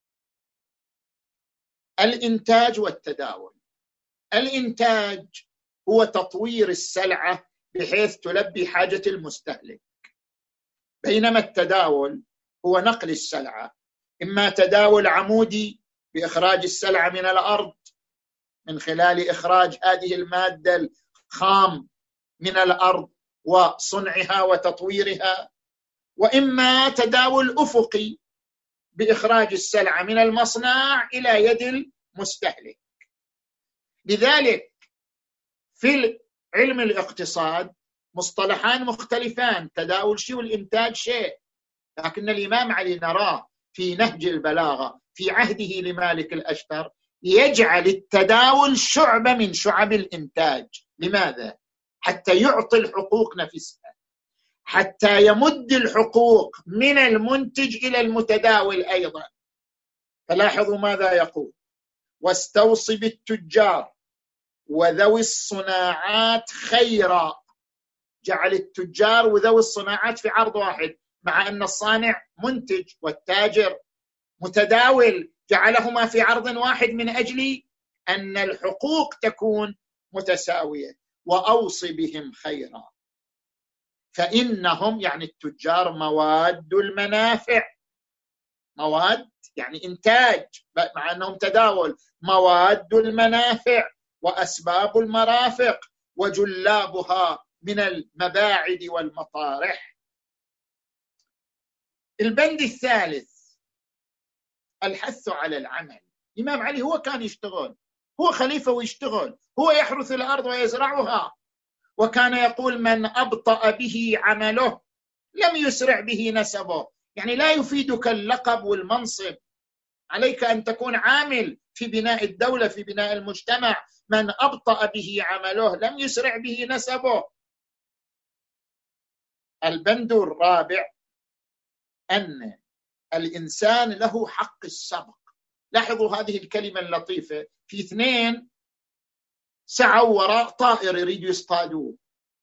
الإنتاج والتداول. الإنتاج هو تطوير السلعة بحيث تلبي حاجة المستهلك، بينما التداول هو نقل السلعة، إما تداول عمودي بإخراج السلعة من الأرض من خلال إخراج هذه المادة الخام من الأرض وصنعها وتطويرها، وإما تداول أفقي بإخراج السلعة من المصنع إلى يد المستهلك. لذلك في علم الاقتصاد مصطلحان مختلفان، تداول شيء والإنتاج شيء، لكن الإمام علي نراه في نهج البلاغة في عهده لمالك الأشتر يجعل التداول شعبة من شعب الإنتاج. لماذا؟ حتى يعطي الحقوق نفسها، حتى يمد الحقوق من المنتج إلى المتداول أيضا. فلاحظوا ماذا يقول: واستوصي بالتجار وذوي الصناعات خيرا. جعل التجار وذوي الصناعات في عرض واحد، مع أن الصانع منتج والتاجر متداول، جعلهما في عرض واحد من أجل أن الحقوق تكون متساوية. وأوصي بهم خيرا فإنهم، يعني التجار، مواد المنافع. مواد يعني إنتاج، مع أنهم تداول. مواد المنافع وأسباب المرافق وجلابها من المباعد والمطارح. البند الثالث الحث على العمل. الإمام علي هو كان يشتغل، هو خليفة ويشتغل، هو يحرث الأرض ويزرعها، وكان يقول: من أبطأ به عمله لم يسرع به نسبه. يعني لا يفيدك اللقب والمنصب، عليك أن تكون عامل في بناء الدولة، في بناء المجتمع. من أبطأ به عمله لم يسرع به نسبه. البند الرابع أن الإنسان له حق السبق. لاحظوا هذه الكلمة اللطيفة: في اثنين سعوا وراء طائر يريدوا يصطادوه،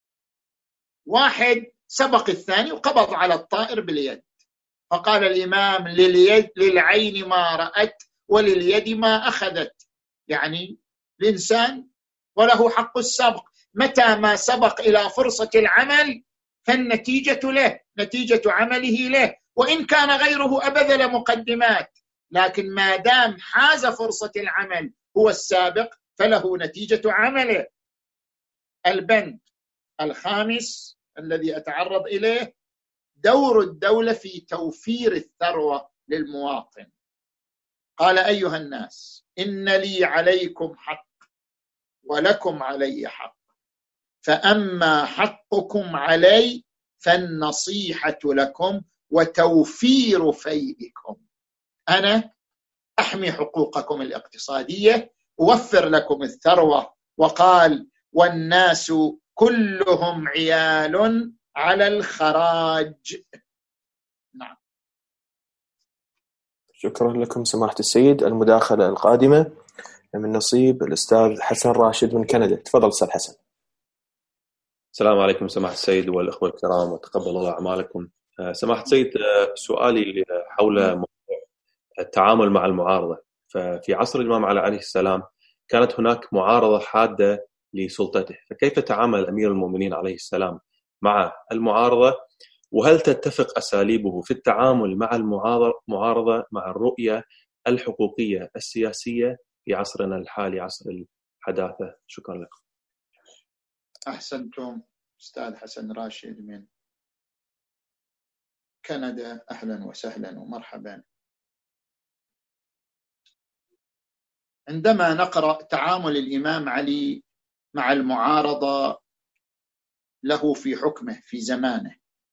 واحد سبق الثاني وقبض على الطائر باليد، فقال الإمام: لليد للعين ما رأت ولليد ما أخذت. يعني الإنسان وله حق السبق، متى ما سبق إلى فرصة العمل فالنتيجة له، نتيجة عمله له، وإن كان غيره أبذل مقدمات، لكن ما دام حاز فرصة العمل هو السابق فله نتيجة عمله. البند الخامس الذي أتعرض إليه دور الدولة في توفير الثروة للمواطن. قال: أيها الناس، إن لي عليكم حق ولكم علي حق، فأما حقكم علي فالنصيحة لكم وتوفير فيئكم. أنا أحمي حقوقكم الاقتصادية، أوفر لكم الثروة. وقال: والناس كلهم عيال على الخراج. نعم. شكرا لكم سماحة السيد. المداخلة القادمة من نصيب الأستاذ حسن راشد من كندا. تفضل أستاذ حسن. السلام عليكم سماحة السيد والأخوة الكرام، وتقبل الله أعمالكم. سماحة السيد، سؤالي حول موضوع التعامل مع المعارضة. ففي عصر الإمام علي عليه السلام كانت هناك معارضة حادة لسلطته، فكيف تعامل أمير المؤمنين عليه السلام مع المعارضة؟ وهل تتفق أساليبه في التعامل مع المعارضة مع الرؤية الحقوقية السياسية في عصرنا الحالي، عصر الحداثة؟ شكرا لكم. أحسنتم. أستاذ حسن راشد من كندا، أهلا وسهلا ومرحبا. عندما نقرأ تعامل الإمام علي مع المعارضة له في حكمه في زمانه،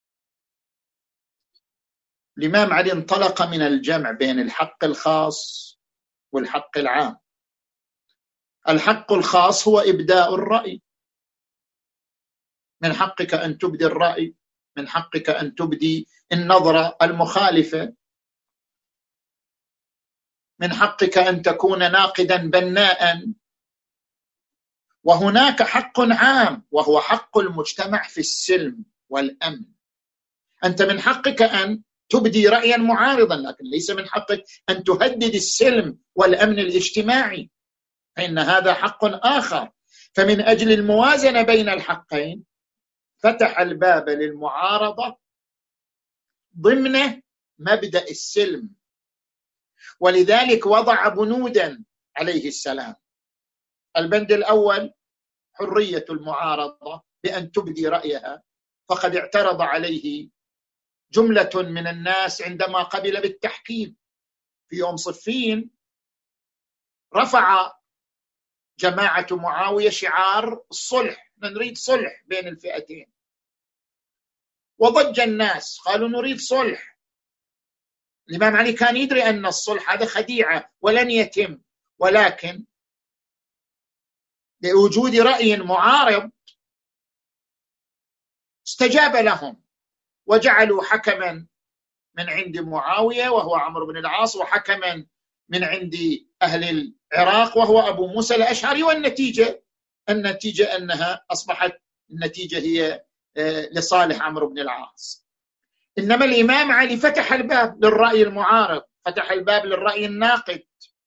الإمام علي انطلق من الجمع بين الحق الخاص والحق العام. الحق الخاص هو إبداء الرأي، من حقك أن تبدي الرأي، من حقك أن تبدي النظرة المخالفة، من حقك أن تكون ناقدا بناء. وهناك حق عام وهو حق المجتمع في السلم والأمن. أنت من حقك أن تبدي رأيا معارضا، لكن ليس من حقك أن تهدد السلم والأمن الاجتماعي، فإن هذا حق آخر. فمن أجل الموازنة بين الحقين فتح الباب للمعارضة ضمن مبدأ السلم، ولذلك وضع بنودا عليه السلام. البند الأول حرية المعارضة بأن تبدي رأيها، فقد اعترض عليه جملة من الناس عندما قبل بالتحكيم في يوم صفين. رفع جماعة معاوية شعار الصلح، نريد صلح بين الفئتين، وضج الناس قالوا نريد صلح. الإمام علي كان يدري أن الصلح هذا خديعة ولن يتم، ولكن لوجود رأي معارض استجاب لهم وجعلوا حكما من عند معاوية وهو عمرو بن العاص، وحكما من عند أهل العراق وهو أبو موسى الأشعري، والنتيجة النتيجة أنها أصبحت النتيجة هي لصالح عمرو بن العاص. إنما الإمام علي فتح الباب للرأي المعارض، فتح الباب للرأي الناقد،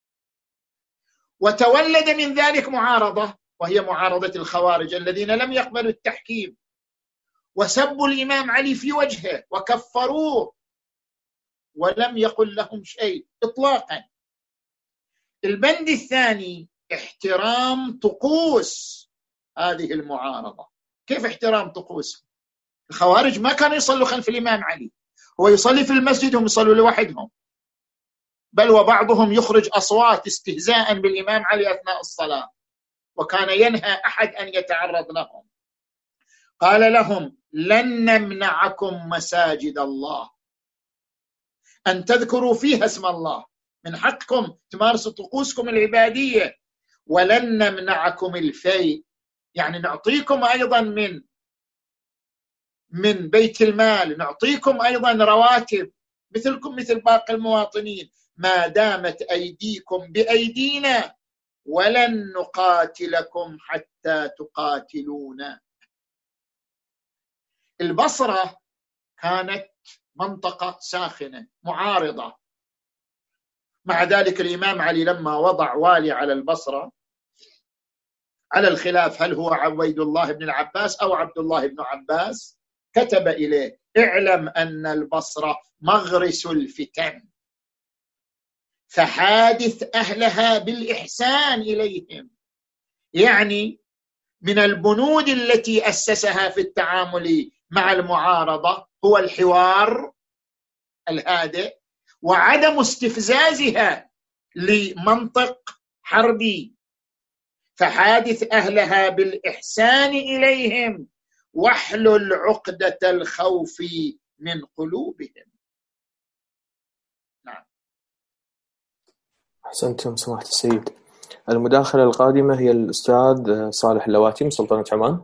وتولد من ذلك معارضة، وهي معارضة الخوارج الذين لم يقبلوا التحكيم وسبوا الإمام علي في وجهه وكفروه ولم يقل لهم شيء إطلاقا. البند الثاني احترام طقوس هذه المعارضة. كيف احترام طقوس؟ الخوارج ما كانوا يصلوا خلف الإمام علي، هو يصلي في المسجد هم يصلوا لوحدهم، بل وبعضهم يخرج أصوات استهزاء بالإمام علي أثناء الصلاة، وكان ينهى أحد أن يتعرض لهم. قال لهم: لن نمنعكم مساجد الله أن تذكروا فيها اسم الله، من حقكم تمارسوا طقوسكم العبادية، ولن نمنعكم الفيء، يعني نعطيكم أيضا من من بيت المال، نعطيكم أيضا رواتب مثلكم مثل باقي المواطنين، ما دامت أيديكم بأيدينا، ولن نقاتلكم حتى تقاتلونا. البصرة كانت منطقة ساخنة معارضة، مع ذلك الإمام علي لما وضع والي على البصرة، على الخلاف هل هو عبيد الله بن العباس أو عبد الله بن عباس، كتب إليه: اعلم أن البصرة مغرس الفتن، فحادث أهلها بالإحسان إليهم. يعني من البنود التي أسسها في التعامل مع المعارضة هو الحوار الهادئ وعدم استفزازها لمنطق حربي، فحادث أهلها بالإحسان إليهم واحلل عقدة الخوف من قلوبهم. نعم. أحسنتم سماحة السيد. المداخلة القادمة هي الأستاذ صالح اللواتي من سلطنة عمان.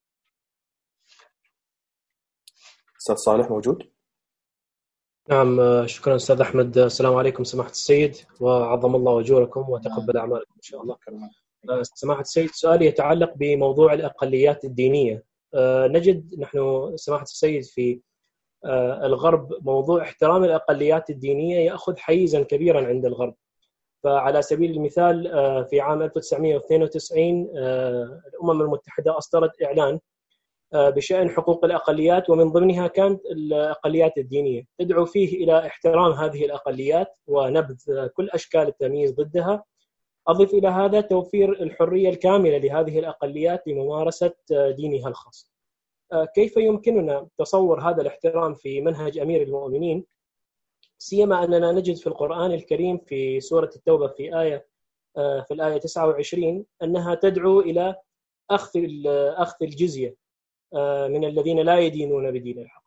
أستاذ صالح موجود؟ نعم، شكرا أستاذ أحمد. السلام عليكم سماحة السيد، وعظم الله أجوركم وتقبل أعمالكم إن شاء الله. سماحة السيد، سؤالي يتعلق بموضوع الأقليات الدينية. نجد نحن سماحة السيد في الغرب موضوع احترام الأقليات الدينية يأخذ حيزا كبيرا عند الغرب. فعلى سبيل المثال في عام ألف وتسعمائة واثنين وتسعين الأمم المتحدة أصدرت إعلان بشأن حقوق الأقليات، ومن ضمنها كانت الأقليات الدينية، تدعو فيه إلى احترام هذه الأقليات ونبذ كل أشكال التمييز ضدها. أضف إلى هذا توفير الحرية الكاملة لهذه الأقليات لممارسة دينها الخاص. كيف يمكننا تصور هذا الاحترام في منهج أمير المؤمنين، سيما أننا نجد في القرآن الكريم في سورة التوبة في آية في الآية تسعة وعشرين أنها تدعو إلى أخذ أخذ الجزية من الذين لا يدينون بدين الحق.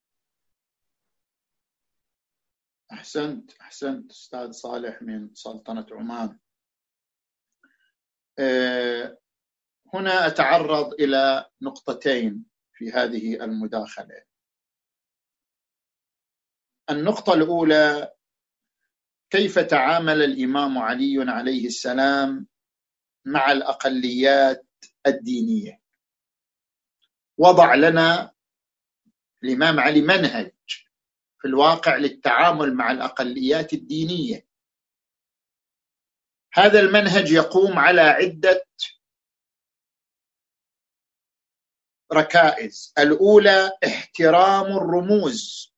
أحسنت أحسنت أستاذ صالح من سلطنة عمان. هنا أتعرض إلى نقطتين في هذه المداخلة. النقطة الأولى: كيف تعامل الإمام علي عليه السلام مع الأقليات الدينية؟ وضع لنا الإمام علي منهج في الواقع للتعامل مع الأقليات الدينية. هذا المنهج يقوم على عدة ركائز. الأولى احترام الرموز،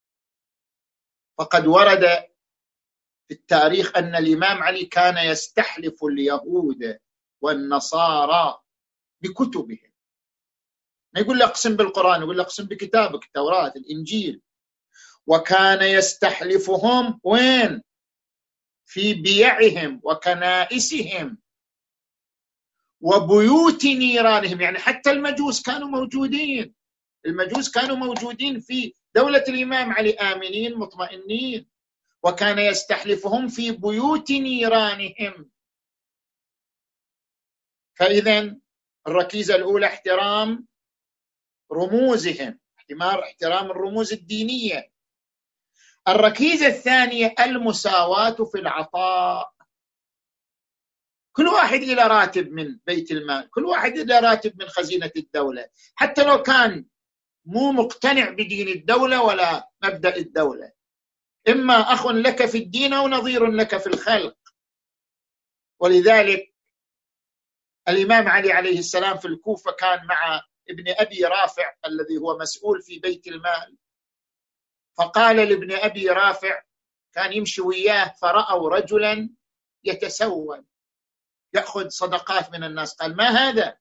فقد ورد في التاريخ أن الإمام علي كان يستحلف اليهود والنصارى بكتبهم، ما يقول له اقسم بالقرآن، يقول له اقسم بكتابك التوراة الإنجيل. وكان يستحلفهم وين؟ في بيعهم وكنائسهم وبيوت نيرانهم. يعني حتى المجوس كانوا موجودين، المجوس كانوا موجودين في دولة الإمام علي آمنين مطمئنين، وكان يستحلفهم في بيوت نيرانهم. فإذا الركيزة الأولى احترام رموزهم، احترام الرموز الدينية. الركيزة الثانية المساواة في العطاء، كل واحد إلى راتب من بيت المال، كل واحد إلى راتب من خزينة الدولة، حتى لو كان مو مقتنع بدين الدولة ولا مبدأ الدولة، إما أخ لك في الدين أو نظير لك في الخلق. ولذلك الإمام علي عليه السلام في الكوفة كان مع ابن أبي رافع الذي هو مسؤول في بيت المال، فقال لابن أبي رافع، كان يمشي وياه فرأوا رجلا يتسول يأخذ صدقات من الناس، قال ما هذا؟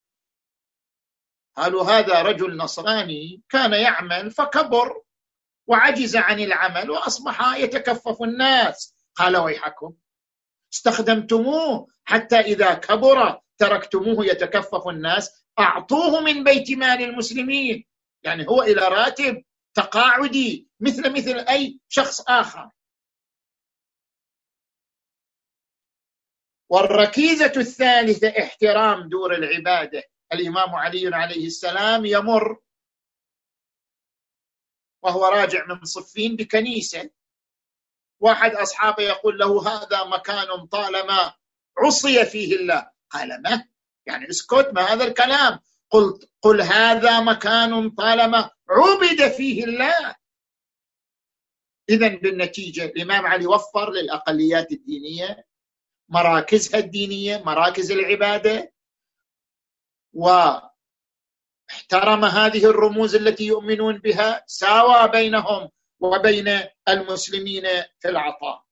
قالوا هذا رجل نصراني كان يعمل فكبر وعجز عن العمل وأصبح يتكفف الناس. قال ويحكم، استخدمتموه حتى إذا كبر تركتموه يتكفف الناس، أعطوه من بيت مال المسلمين، يعني هو إلى راتب تقاعدي مثل مثل أي شخص آخر. والركيزة الثالثة احترام دور العبادة. الإمام علي عليه السلام يمر وهو راجع من صفين بكنيسة، واحد أصحابه يقول له هذا مكان طالما عصي فيه الله، قال ما يعني اسكت، ما هذا الكلام؟ قلت قل هذا مكان طالما عبد فيه الله. إذن بالنتيجة الإمام علي وفر للأقليات الدينية مراكزها الدينية، مراكز العبادة، واحترم هذه الرموز التي يؤمنون بها، ساوى بينهم وبين المسلمين في العطاء.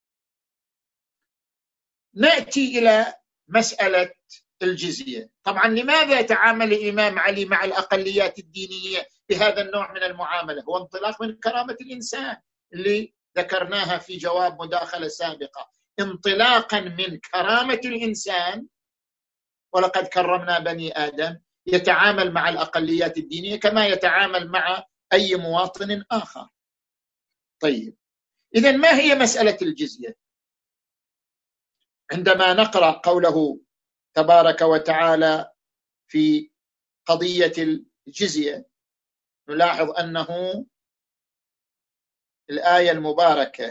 نأتي إلى مسألة الجزية. طبعا لماذا تعامل الإمام علي مع الأقليات الدينية بهذا النوع من المعاملة؟ هو انطلاق من كرامة الإنسان اللي ذكرناها في جواب مداخلة سابقة، انطلاقا من كرامة الإنسان، ولقد كرمنا بني آدم، يتعامل مع الأقليات الدينية كما يتعامل مع أي مواطن آخر. طيب، إذن ما هي مسألة الجزية؟ عندما نقرأ قوله تبارك وتعالى في قضية الجزية نلاحظ أنه الآية المباركة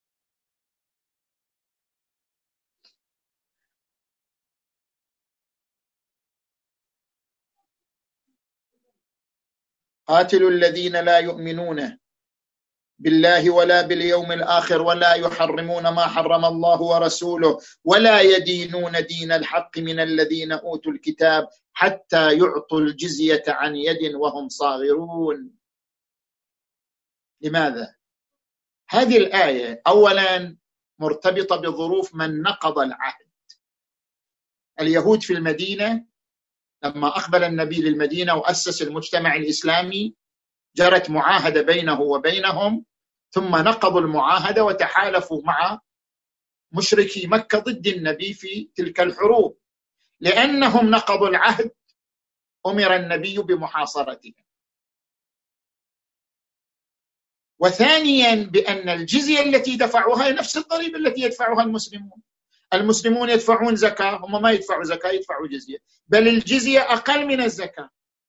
قاتلوا الذين لا يؤمنون بالله ولا باليوم الآخر ولا يحرمون ما حرم الله ورسوله ولا يدينون دين الحق من الذين أوتوا الكتاب حتى يعطوا الجزية عن يد وهم صاغرون. لماذا؟ هذه الآية أولا مرتبطة بظروف من نقض العهد. اليهود في المدينة لما أقبل النبي للمدينة وأسس المجتمع الإسلامي جرت معاهدة بينه وبينهم، ثم نقضوا المعاهدة وتحالفوا مع مشركي مكة ضد النبي في تلك الحروب. لأنهم نقضوا العهد أمر النبي بمحاصرتهم. وثانيا بأن الجزية التي دفعوها هي نفس الضريبة التي يدفعها المسلمون. المسلمون يدفعون زكاة، هم ما يدفعوا زكاة، يدفعوا جزية، بل الجزية أقل من الزكاة.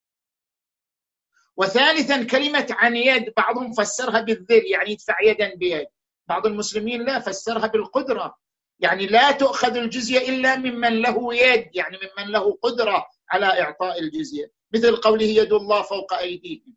وثالثا كلمة عن يد بعضهم فسرها بالذل، يعني يدفع يدا بيد، بعض المسلمين لا فسرها بالقدرة، يعني لا تؤخذ الجزية إلا ممن له يد، يعني ممن له قدرة على إعطاء الجزية، مثل قوله يد الله فوق أيديهم.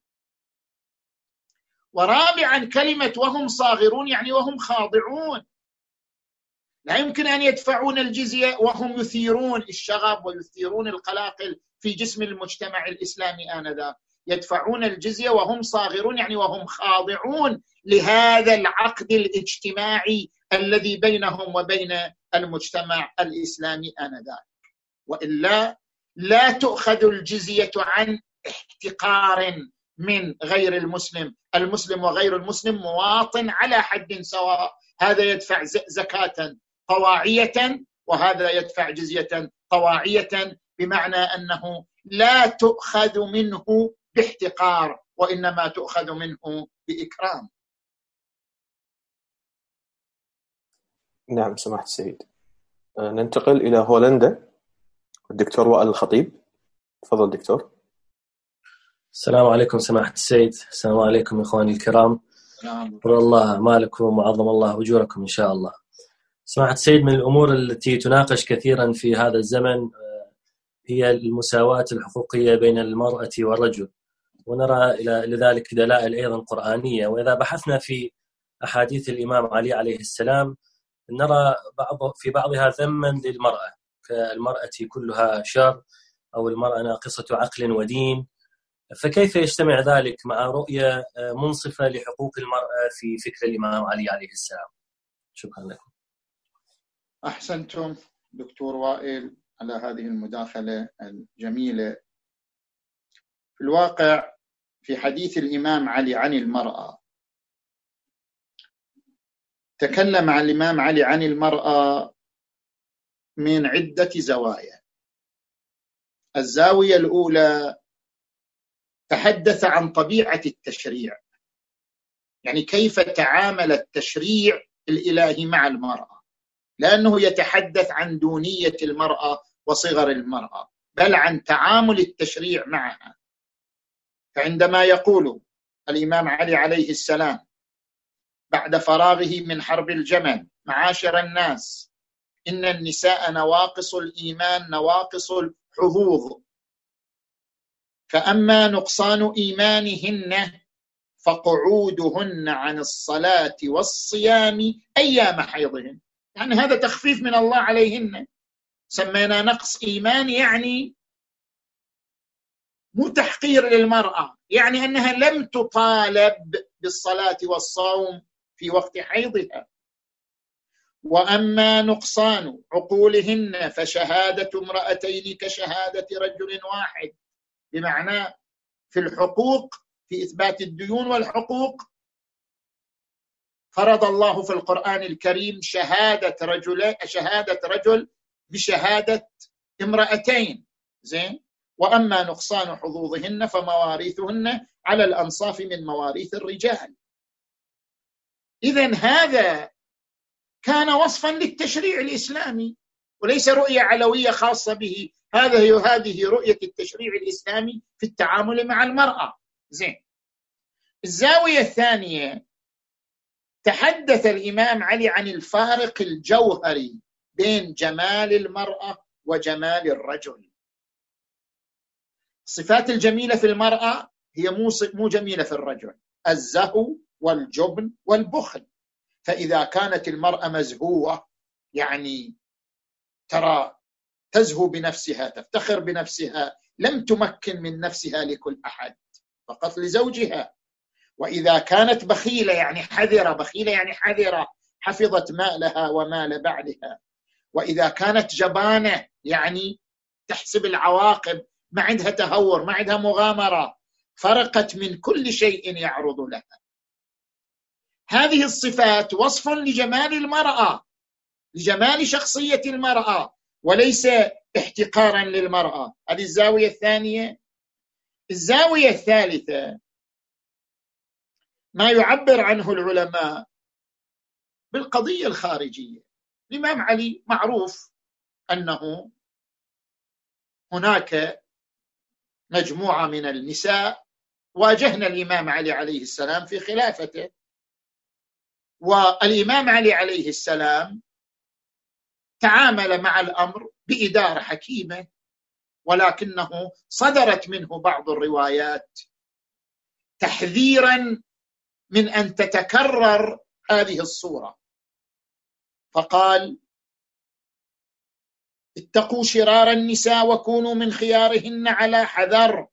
ورابعا كلمة وهم صاغرون، يعني وهم خاضعون، لا يمكن أن يدفعون الجزية وهم يثيرون الشغب ويثيرون القلاقل في جسم المجتمع الإسلامي آنذاك. يدفعون الجزية وهم صاغرون، يعني وهم خاضعون لهذا العقد الاجتماعي الذي بينهم وبين المجتمع الإسلامي آنذاك. وإلا لا تؤخذ الجزية عن احتقار من غير المسلم. المسلم وغير المسلم مواطن على حد سواء، هذا يدفع زكاة طواعية وهذا يدفع جزية طواعية، بمعنى أنه لا تؤخذ منه باحتقار وإنما تؤخذ منه بإكرام. نعم سماحة السيد. ننتقل إلى هولندا. الدكتور وائل الخطيب. تفضل دكتور. السلام عليكم سماحة السيد. السلام عليكم إخواني الكرام. والله أعمالكم وعظم الله أجوركم إن شاء الله. سماحة السيد، من الأمور التي تناقش كثيرا في هذا الزمن هي المساواة الحقوقية بين المرأة والرجل، ونرى إلى ذلك دلائل أيضا قرآنية. وإذا بحثنا في أحاديث الإمام علي عليه السلام نرى بعض في بعضها ذما للمرأة، كالمرأة كلها شر أو المرأة ناقصة عقل ودين. فكيف يجتمع ذلك مع رؤية منصفة لحقوق المرأة في فكر الإمام علي عليه السلام؟ شكرا لكم. أحسنتم دكتور وائل على هذه المداخلة الجميلة. في الواقع في حديث الإمام علي عن المرأة تكلم عن الإمام علي عن المرأة من عدة زوايا. الزاوية الأولى تحدث عن طبيعة التشريع، يعني كيف تعامل التشريع الإلهي مع المرأة، لأنه يتحدث عن دونية المرأة وصغر المرأة، بل عن تعامل التشريع معها. فعندما يقول الإمام علي عليه السلام بعد فراغه من حرب الجمل: معاشر الناس، إن النساء نواقص الإيمان نواقص الحظوظ، فأما نقصان إيمانهن فقعودهن عن الصلاة والصيام أيام حيضهن. يعني هذا تخفيف من الله عليهن. سمينا نقص إيمان يعني مو تحقير للمرأة، يعني أنها لم تطالب بالصلاة والصوم في وقت حيضها. وأما نقصان عقولهن فشهادة امرأتين كشهادة رجل واحد، بمعنى في الحقوق، في إثبات الديون والحقوق فرض الله في القرآن الكريم شهادة رجل شهادة رجل بشهادة امرأتين، زين. وأما نقصان حظوظهن فمواريثهن على الأنصاف من مواريث الرجال. إذن هذا كان وصفا للتشريع الإسلامي وليس رؤية علوية خاصة به. هذه هذه رؤية التشريع الإسلامي في التعامل مع المرأة، زين. الزاوية الثانية تحدث الإمام علي عن الفارق الجوهري بين جمال المرأة وجمال الرجل. الصفات الجميلة في المرأة هي مو جميلة في الرجل: الزهو والجبن والبخل. فإذا كانت المرأة مزهوة، يعني ترى تزهو بنفسها، تفتخر بنفسها، لم تمكن من نفسها لكل أحد، فقط لزوجها. وإذا كانت بخيلة يعني حذرة، بخيلة يعني حذرة، حفظت مالها ومال بعلها. وإذا كانت جبانة يعني تحسب العواقب، ما عندها تهور، ما عندها مغامرة، فرقت من كل شيء يعرض لها. هذه الصفات وصف لجمال المرأة، لجمال شخصية المرأة، وليس احتقارا للمرأة. هذه الزاوية الثانية. الزاوية الثالثة ما يعبر عنه العلماء بالقضية الخارجية. الإمام علي معروف أنه هناك مجموعة من النساء واجهنا الإمام علي عليه السلام في خلافته، والإمام علي عليه السلام تعامل مع الأمر بإدارة حكيمة، ولكنه صدرت منه بعض الروايات تحذيرا من أن تتكرر هذه الصورة، فقال: اتقوا شرار النساء وكونوا من خيارهن على حذر.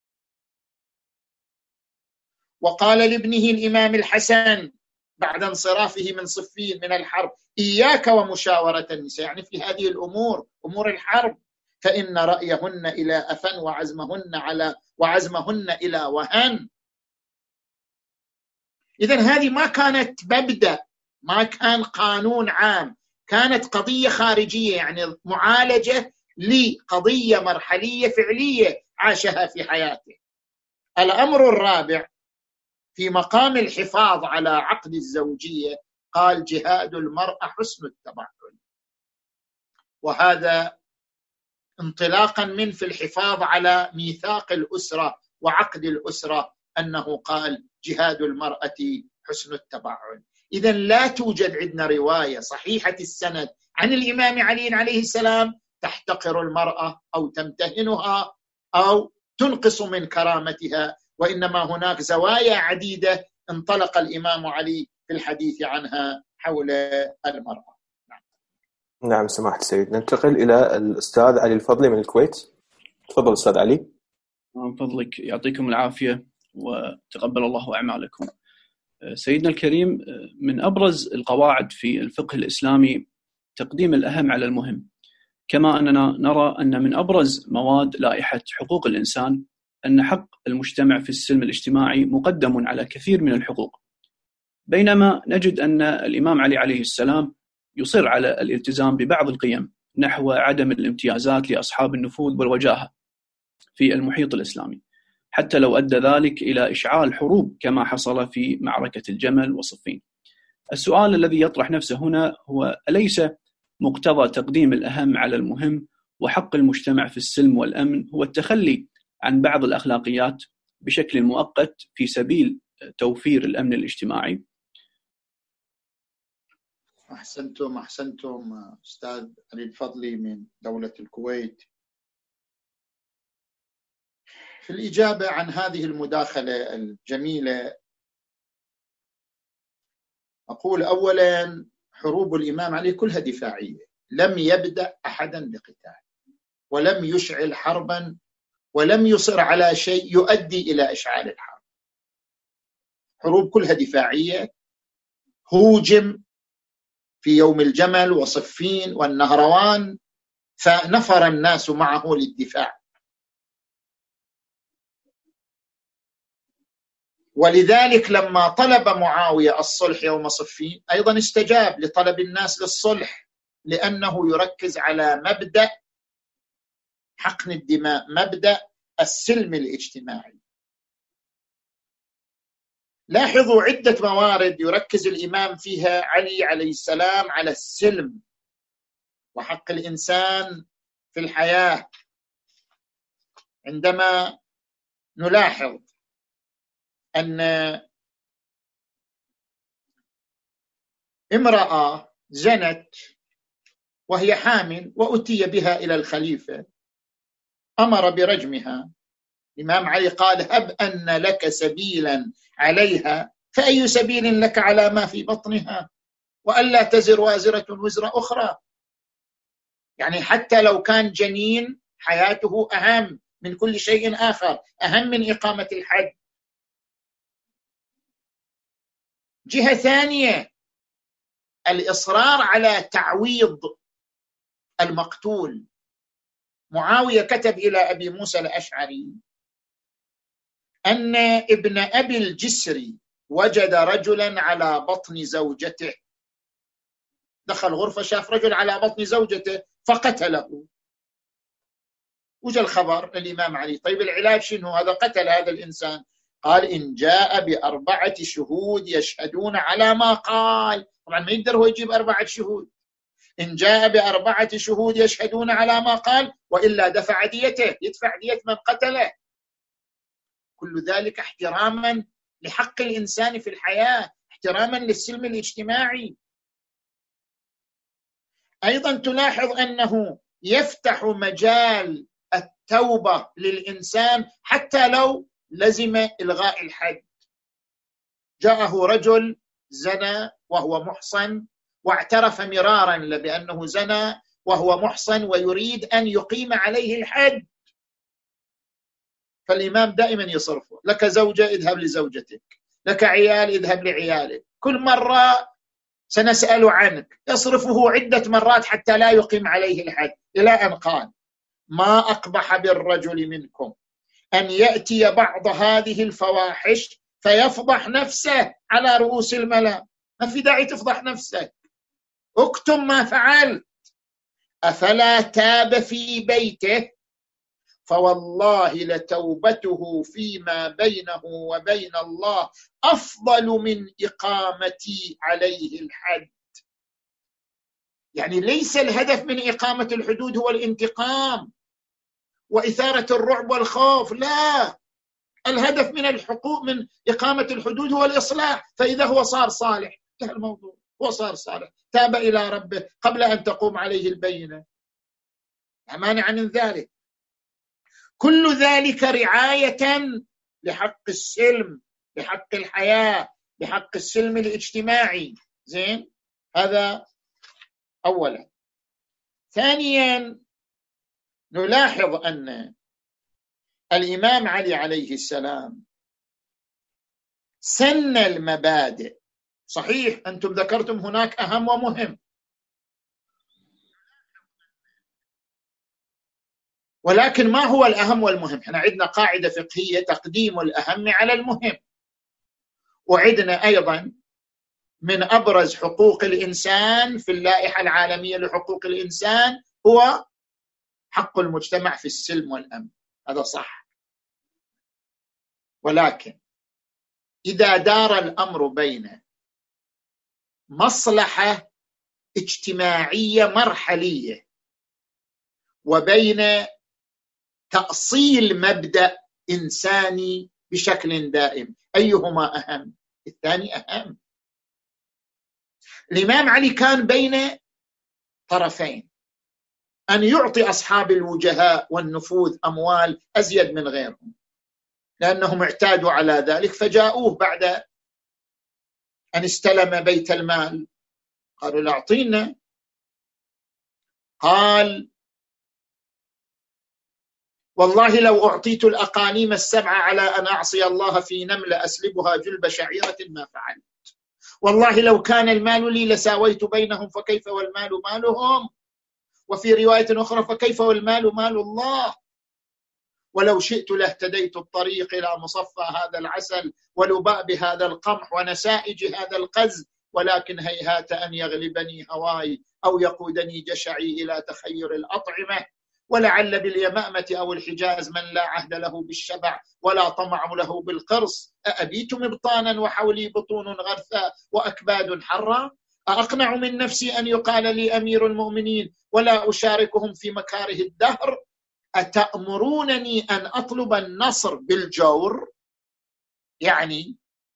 وقال لابنه الإمام الحسن بعد انصرافه من صفين من الحرب: إياك ومشاورة النساء، يعني في هذه الأمور، أمور الحرب، فإن رأيهن إلى أفن وعزمهن على وعزمهن إلى وهن. إذن هذه ما كانت مبدأ، ما كان قانون عام، كانت قضية خارجية، يعني معالجة لقضية مرحلية فعلية عاشها في حياته. الأمر الرابع في مقام الحفاظ على عقد الزوجية قال: جهاد المرأة حسن التبعل. وهذا انطلاقا من في الحفاظ على ميثاق الأسرة وعقد الأسرة أنه قال جهاد المرأة حسن التبعل. إذن لا توجد عندنا رواية صحيحة السند عن الإمام علي عليه السلام تحتقر المرأة أو تمتهنها أو تنقص من كرامتها، وإنما هناك زوايا عديدة انطلق الإمام علي في الحديث عنها حول المرأة. نعم, نعم سماحة السيد. ننتقل إلى الأستاذ علي الفضلي من الكويت. تفضل أستاذ علي. من فضلك، يعطيكم العافية وتقبل الله أعمالكم. سيدنا الكريم، من أبرز القواعد في الفقه الإسلامي تقديم الأهم على المهم، كما أننا نرى أن من أبرز مواد لائحة حقوق الإنسان أن حق المجتمع في السلم الاجتماعي مقدم على كثير من الحقوق، بينما نجد أن الإمام علي عليه السلام يصر على الالتزام ببعض القيم نحو عدم الامتيازات لأصحاب النفوذ والوجاهة في المحيط الإسلامي، حتى لو أدى ذلك إلى إشعال حروب كما حصل في معركة الجمل وصفين. السؤال الذي يطرح نفسه هنا هو: أليس مقتضى تقديم الأهم على المهم وحق المجتمع في السلم والأمن هو التخلي عن بعض الأخلاقيات بشكل مؤقت في سبيل توفير الأمن الاجتماعي؟ أحسنتم أحسنتم أستاذ علي الفضلي من دولة الكويت. في الإجابة عن هذه المداخلة الجميلة أقول أولا حروب الإمام علي كلها دفاعية، لم يبدأ أحدا بقتال ولم يشعل حربا ولم يصر على شيء يؤدي إلى إشعال الحرب. حروب كلها دفاعية. هوجم في يوم الجمل وصفين والنهروان فنفر الناس معه للدفاع، ولذلك لما طلب معاوية الصلح يوم صفين أيضا استجاب لطلب الناس للصلح، لأنه يركز على مبدأ حقن الدماء، مبدأ السلم الاجتماعي. لاحظوا عدة موارد يركز الإمام فيها علي عليه السلام على السلم وحق الإنسان في الحياة. عندما نلاحظ أن امرأة زنت وهي حامل وأتي بها إلى الخليفة أمر برجمها، الإمام علي قال: هب أن لك سبيلا عليها فأي سبيل لك على ما في بطنها، وألا تزر وازرة وزر أخرى. يعني حتى لو كان جنين حياته أهم من كل شيء آخر، أهم من إقامة الحد. جهة ثانية الإصرار على تعويض المقتول. معاوية كتب إلى أبي موسى الأشعري أن ابن أبي الجسري وجد رجلا على بطن زوجته، دخل غرفة شاف رجل على بطن زوجته فقتله. وجاء الخبر للإمام علي: طيب العلاج شنو؟ هذا قتل هذا الإنسان. قال: إن جاء بأربعة شهود يشهدون على ما قال. طبعا ما يقدر هو يجيب أربعة شهود. إن جاء بأربعة شهود يشهدون على ما قال وإلا دفع ديته، يدفع دية من قتله. كل ذلك احتراما لحق الإنسان في الحياة، احتراما للسلم الاجتماعي. أيضا تلاحظ أنه يفتح مجال التوبة للإنسان حتى لو لزم إلغاء الحد. جاءه رجل زنى وهو محصن واعترف مرارا بأنه زنى وهو محصن ويريد أن يقيم عليه الحد، فالإمام دائما يصرفه: لك زوجة اذهب لزوجتك، لك عيال اذهب لعيالك، كل مرة سنسأل عنك. يصرفه عدة مرات حتى لا يقيم عليه الحد، إلى أن قال: ما أقبح بالرجل منكم أن يأتي بعض هذه الفواحش فيفضح نفسه على رؤوس الملأ. ما في داعي تفضح نفسك، اكتم ما فعلت. أفلا تاب في بيته فوالله لتوبته فيما بينه وبين الله أفضل من إقامتي عليه الحد. يعني ليس الهدف من إقامة الحدود هو الانتقام، وإثارة الرعب والخوف، لا، الهدف من الحقوق من إقامة الحدود هو الإصلاح. فإذا هو صار صالح انتهى الموضوع، هو صار صالح تاب إلى ربه قبل أن تقوم عليه البينة، لا مانع من ذلك. كل ذلك رعاية لحق السلم، لحق الحياة، لحق السلم الاجتماعي. زين، هذا أولا. ثانيا، نلاحظ أن الإمام علي عليه السلام سن المبادئ. صحيح أنتم ذكرتم هناك أهم ومهم، ولكن ما هو الأهم والمهم؟ احنا عندنا قاعدة فقهية تقديم الأهم على المهم، وعندنا أيضا من أبرز حقوق الإنسان في اللائحة العالمية لحقوق الإنسان هو حق المجتمع في السلم والأمن، هذا صح. ولكن إذا دار الأمر بين مصلحة اجتماعية مرحلية وبين تأصيل مبدأ إنساني بشكل دائم، أيهما أهم؟ الثاني أهم. الإمام علي كان بين طرفين، أن يعطي أصحاب الوجهاء والنفوذ أموال أزيد من غيرهم لأنهم اعتادوا على ذلك، فجاءوه بعد أن استلم بيت المال قالوا لا أعطينا. قال والله لو أعطيت الأقانيم السبعة على أن أعصي الله في نملة أسلبها جلب شعيرة ما فعلت، والله لو كان المال لي لساويت بينهم فكيف والمال مالهم، وفي رواية أخرى فكيف والمال مال الله، ولو شئت لاهتديت الطريق إلى مصفى هذا العسل ولباب هذا القمح ونسائج هذا القز، ولكن هيهات أن يغلبني هواي أو يقودني جشعي إلى تخير الأطعمة، ولعل باليمامة أو الحجاز من لا عهد له بالشبع ولا طمع له بالقرص، أأبيت مبطانا وحولي بطون غرثاء وأكباد حرة، أقنع من نفسي أن يقال لي أمير المؤمنين ولا أشاركهم في مكاره الدهر، أتأمرونني أن أطلب النصر بالجور؟ يعني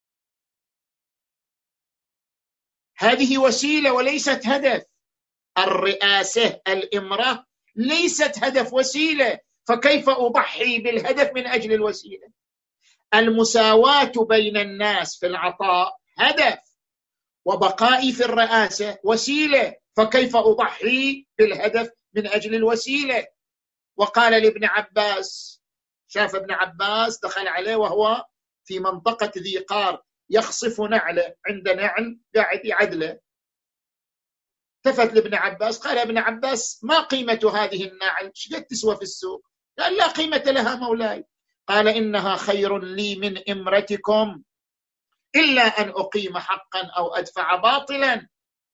هذه وسيلة وليست هدف. الرئاسة الإمرة ليست هدف، وسيلة، فكيف أضحي بالهدف من أجل الوسيلة؟ المساواة بين الناس في العطاء هدف، وبقائي في الرئاسة وسيلة، فكيف أضحي بالهدف من أجل الوسيلة؟ وقال لابن عباس، شاف ابن عباس دخل عليه وهو في منطقة ذي قار يخصف نعله، عند نعل قاعد يعدله، التفت لابن عباس قال ابن عباس ما قيمة هذه النعل؟ ايش قد تسوى في السوق؟ قال لا قيمة لها مولاي. قال إنها خير لي من إمرتكم إلا أن أقيم حقا أو أدفع باطلا.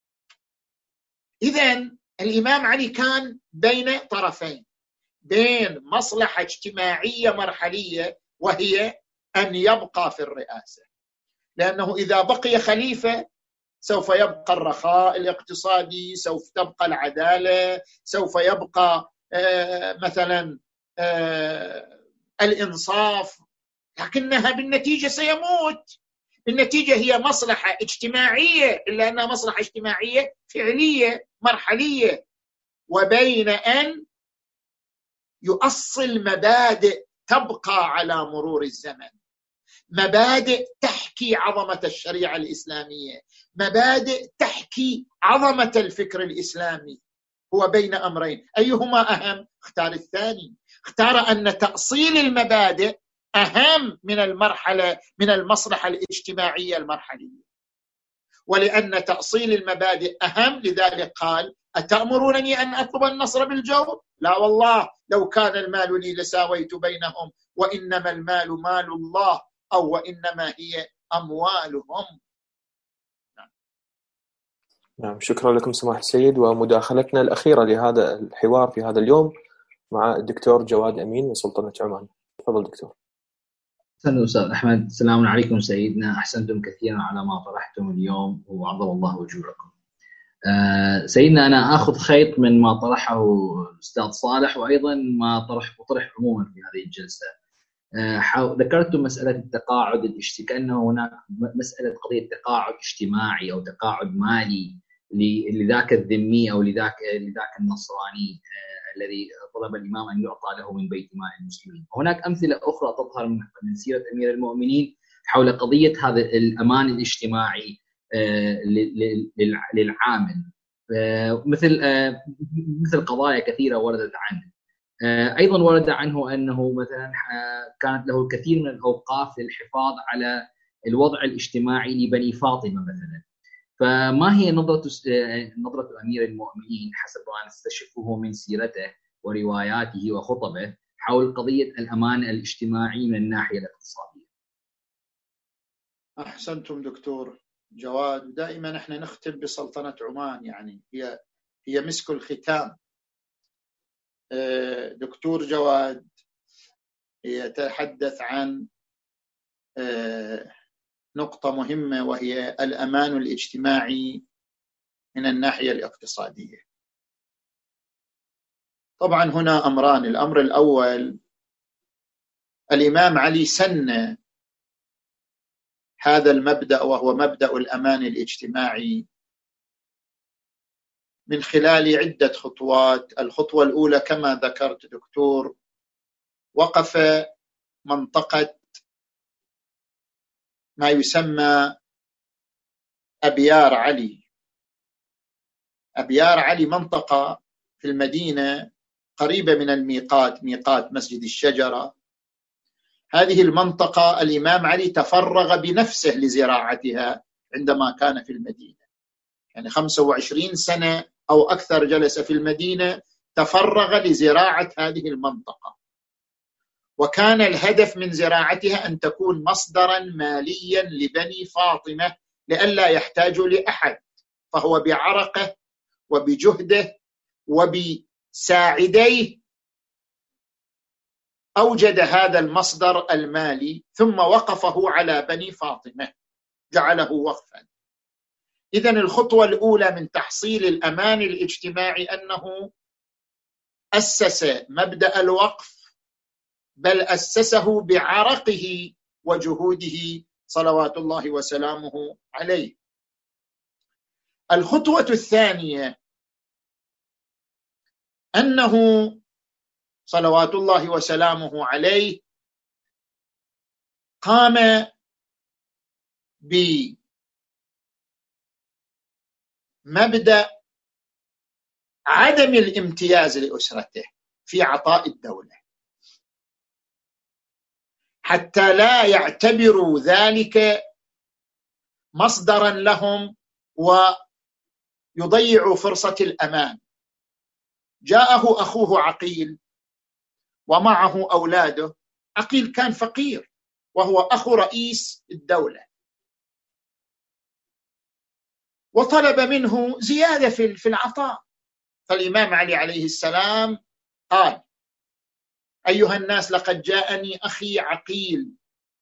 إذن الإمام علي كان بين طرفين، بين مصلحة اجتماعية مرحلية وهي أن يبقى في الرئاسة، لأنه إذا بقي خليفة سوف يبقى الرخاء الاقتصادي، سوف تبقى العدالة، سوف يبقى آه مثلا آه الإنصاف، لكنها بالنتيجة سيموت. بالنتيجة هي مصلحة اجتماعية، إلا أنها مصلحة اجتماعية فعلية مرحلية، وبين أن يؤصل مبادئ تبقى على مرور الزمن، مبادئ تحكي عظمة الشريعة الإسلامية، مبادئ تحكي عظمة الفكر الإسلامي. هو بين أمرين، أيهما أهم؟ اختار الثاني، اختار أن تأصيل المبادئ أهم من المرحلة من المصلحة الاجتماعية المرحلية، ولأن تأصيل المبادئ أهم لذلك قال أتأمرونني أن أطلب النصر بالجور؟ لا والله لو كان المال لي لساويت بينهم، وإنما المال مال الله، أو وإنما هي أموالهم. نعم، شكرا لكم سماحة السيد. ومداخلتنا الأخيرة لهذا الحوار في هذا اليوم مع الدكتور جواد أمين من سلطنة عمان. تفضل دكتور. أهلا أستاذ أحمد. السلام عليكم سيدنا، أحسنتم كثيرا على ما طرحتم اليوم وعظم الله أجوركم. سيدنا أنا أخذ خيط من ما طرحه الأستاذ صالح وأيضا ما طرح وطرح عموما في هذه الجلسة. ذكرت مسألة التقاعد الاجتماعي، كأنه هناك مسألة قضية تقاعد اجتماعي أو تقاعد مالي لذاك الذمي أو لذاك لذاك النصراني الذي طلب الإمام أن يعطى له من بيت مال المسلمين. هناك أمثلة أخرى تظهر من سيرة أمير المؤمنين حول قضية هذا الأمان الاجتماعي للعامل، مثل مثل قضايا كثيرة وردت عنه. أيضا ورد عنه أنه مثلا كانت له الكثير من الأوقاف للحفاظ على الوضع الاجتماعي لبني فاطمة مثلا. فما هي نظرة نظرة أمير المؤمنين حسب ما نستشفه من سيرته ورواياته وخطبه حول قضية الأمان الاجتماعي من الناحية الاقتصادية؟ أحسنتم دكتور جواد. ودائما احنا نختم بسلطنة عمان، يعني هي هي مسك الختام. دكتور جواد يتحدث عن نقطة مهمة وهي الأمان الاجتماعي من الناحية الاقتصادية. طبعا هنا أمران. الأمر الأول، الإمام علي سن هذا المبدأ وهو مبدأ الأمان الاجتماعي من خلال عدة خطوات. الخطوة الأولى كما ذكرت دكتور، وقف منطقة ما يسمى أبيار علي. أبيار علي منطقة في المدينة قريبة من الميقات، ميقات مسجد الشجرة. هذه المنطقة الإمام علي تفرغ بنفسه لزراعتها عندما كان في المدينة، يعني خمسة وعشرين سنة أو أكثر جلس في المدينة، تفرغ لزراعة هذه المنطقة، وكان الهدف من زراعتها أن تكون مصدرا ماليا لبني فاطمة لئلا يحتاجوا لأحد، فهو بعرقه وبجهده وبساعديه أوجد هذا المصدر المالي، ثم وقفه على بني فاطمة، جعله وقفا. إذن الخطوة الأولى من تحصيل الأمان الاجتماعي أنه أسس مبدأ الوقف، بل أسسه بعرقه وجهوده صلوات الله وسلامه عليه. الخطوة الثانية أنه صلوات الله وسلامه عليه قام بمبدأ عدم الامتياز لأسرته في عطاء الدولة، حتى لا يعتبروا ذلك مصدرا لهم ويضيعوا فرصة الأمان. جاءه أخوه عقيل ومعه أولاده. عقيل كان فقير وهو أخو رئيس الدولة، وطلب منه زيادة في العطاء. فالإمام علي عليه السلام قال: أيها الناس، لقد جاءني أخي عقيل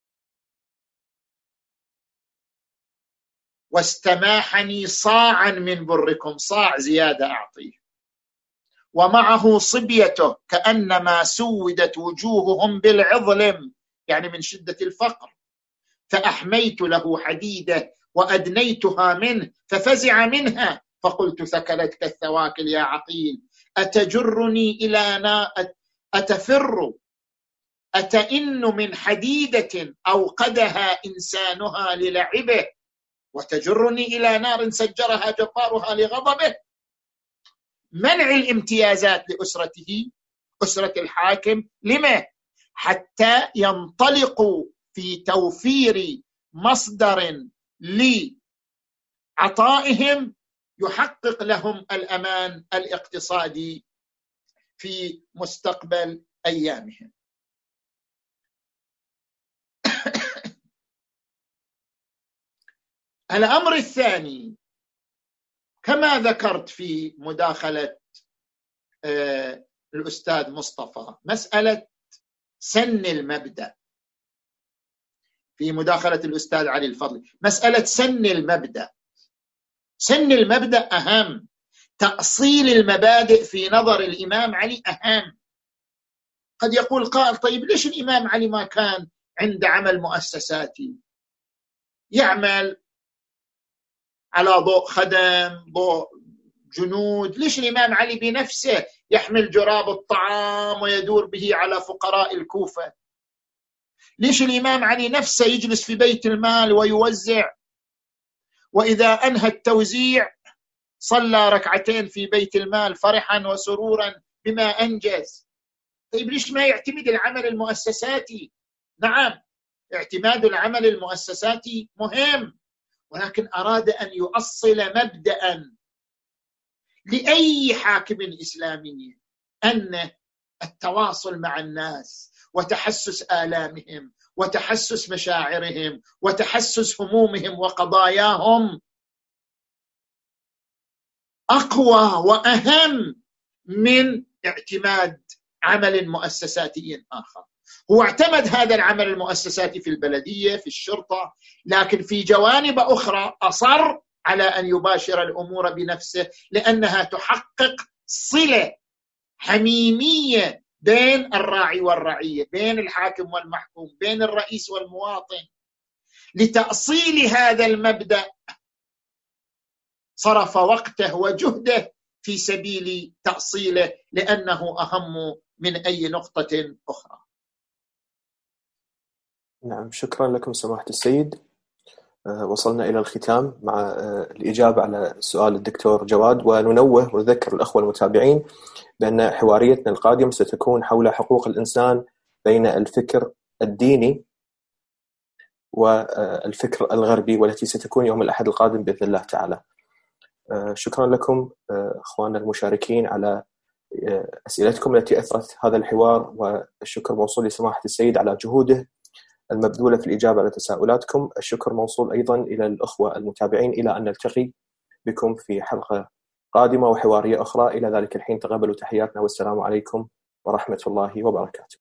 واستماحني صاعا من بركم، صاع زيادة أعطيه، ومعه صبيته كأنما سودت وجوههم بالعظلم، يعني من شدة الفقر، فأحميت له حديدة وأدنيتها منه ففزع منها، فقلت: ثكلتك الثواكل يا عقيل، أتجرني إلى نار، أتفر أتئن من حديدة أوقدها إنسانها للعبه، وتجرني إلى نار سجرها جبارها لغضبه. منع الامتيازات لأسرته، أسرة الحاكم، لما؟ حتى ينطلقوا في توفير مصدر لعطائهم يحقق لهم الأمان الاقتصادي في مستقبل أيامهم. الأمر الثاني كما ذكرت في مداخلة الأستاذ مصطفى، مسألة سن المبدأ. في مداخلة الأستاذ علي الفضل مسألة سن المبدأ. سن المبدأ أهم، تأصيل المبادئ في نظر الإمام علي أهم. قد يقول قائل طيب ليش الإمام علي ما كان عند عمل مؤسساتي يعمل على ضوء خدم، ضوء جنود؟ ليش الإمام علي بنفسه يحمل جراب الطعام ويدور به على فقراء الكوفة؟ ليش الإمام علي نفسه يجلس في بيت المال ويوزع، وإذا أنهى التوزيع صلى ركعتين في بيت المال فرحا وسرورا بما أنجز؟ طيب ليش ما يعتمد العمل المؤسساتي؟ نعم اعتماد العمل المؤسساتي مهم، ولكن أراد أن يؤصل مبدأ لأي حاكم إسلامي، أن التواصل مع الناس وتحسس آلامهم وتحسس مشاعرهم وتحسس همومهم وقضاياهم أقوى وأهم من اعتماد عمل مؤسساتي آخر. هو اعتمد هذا العمل المؤسساتي في البلدية في الشرطة، لكن في جوانب أخرى أصر على أن يباشر الأمور بنفسه، لأنها تحقق صلة حميمية بين الراعي والرعية، بين الحاكم والمحكوم، بين الرئيس والمواطن. لتأصيل هذا المبدأ صرف وقته وجهده في سبيل تأصيله، لأنه أهم من أي نقطة أخرى. نعم، شكرا لكم سماحة السيد. وصلنا إلى الختام مع الإجابة على سؤال الدكتور جواد، وننوه ونذكر الأخوة المتابعين بأن حواريتنا القادمة ستكون حول حقوق الإنسان بين الفكر الديني والفكر الغربي، والتي ستكون يوم الأحد القادم بإذن الله تعالى. شكرا لكم أخواننا المشاركين على أسئلتكم التي أثرت هذا الحوار، والشكر موصول لسماحة السيد على جهوده المبذولة في الإجابة على تساؤلاتكم. الشكر موصول أيضا إلى الأخوة المتابعين، إلى أن نلتقي بكم في حلقة قادمة وحوارية أخرى. إلى ذلك الحين تقبلوا تحياتنا، والسلام عليكم ورحمة الله وبركاته.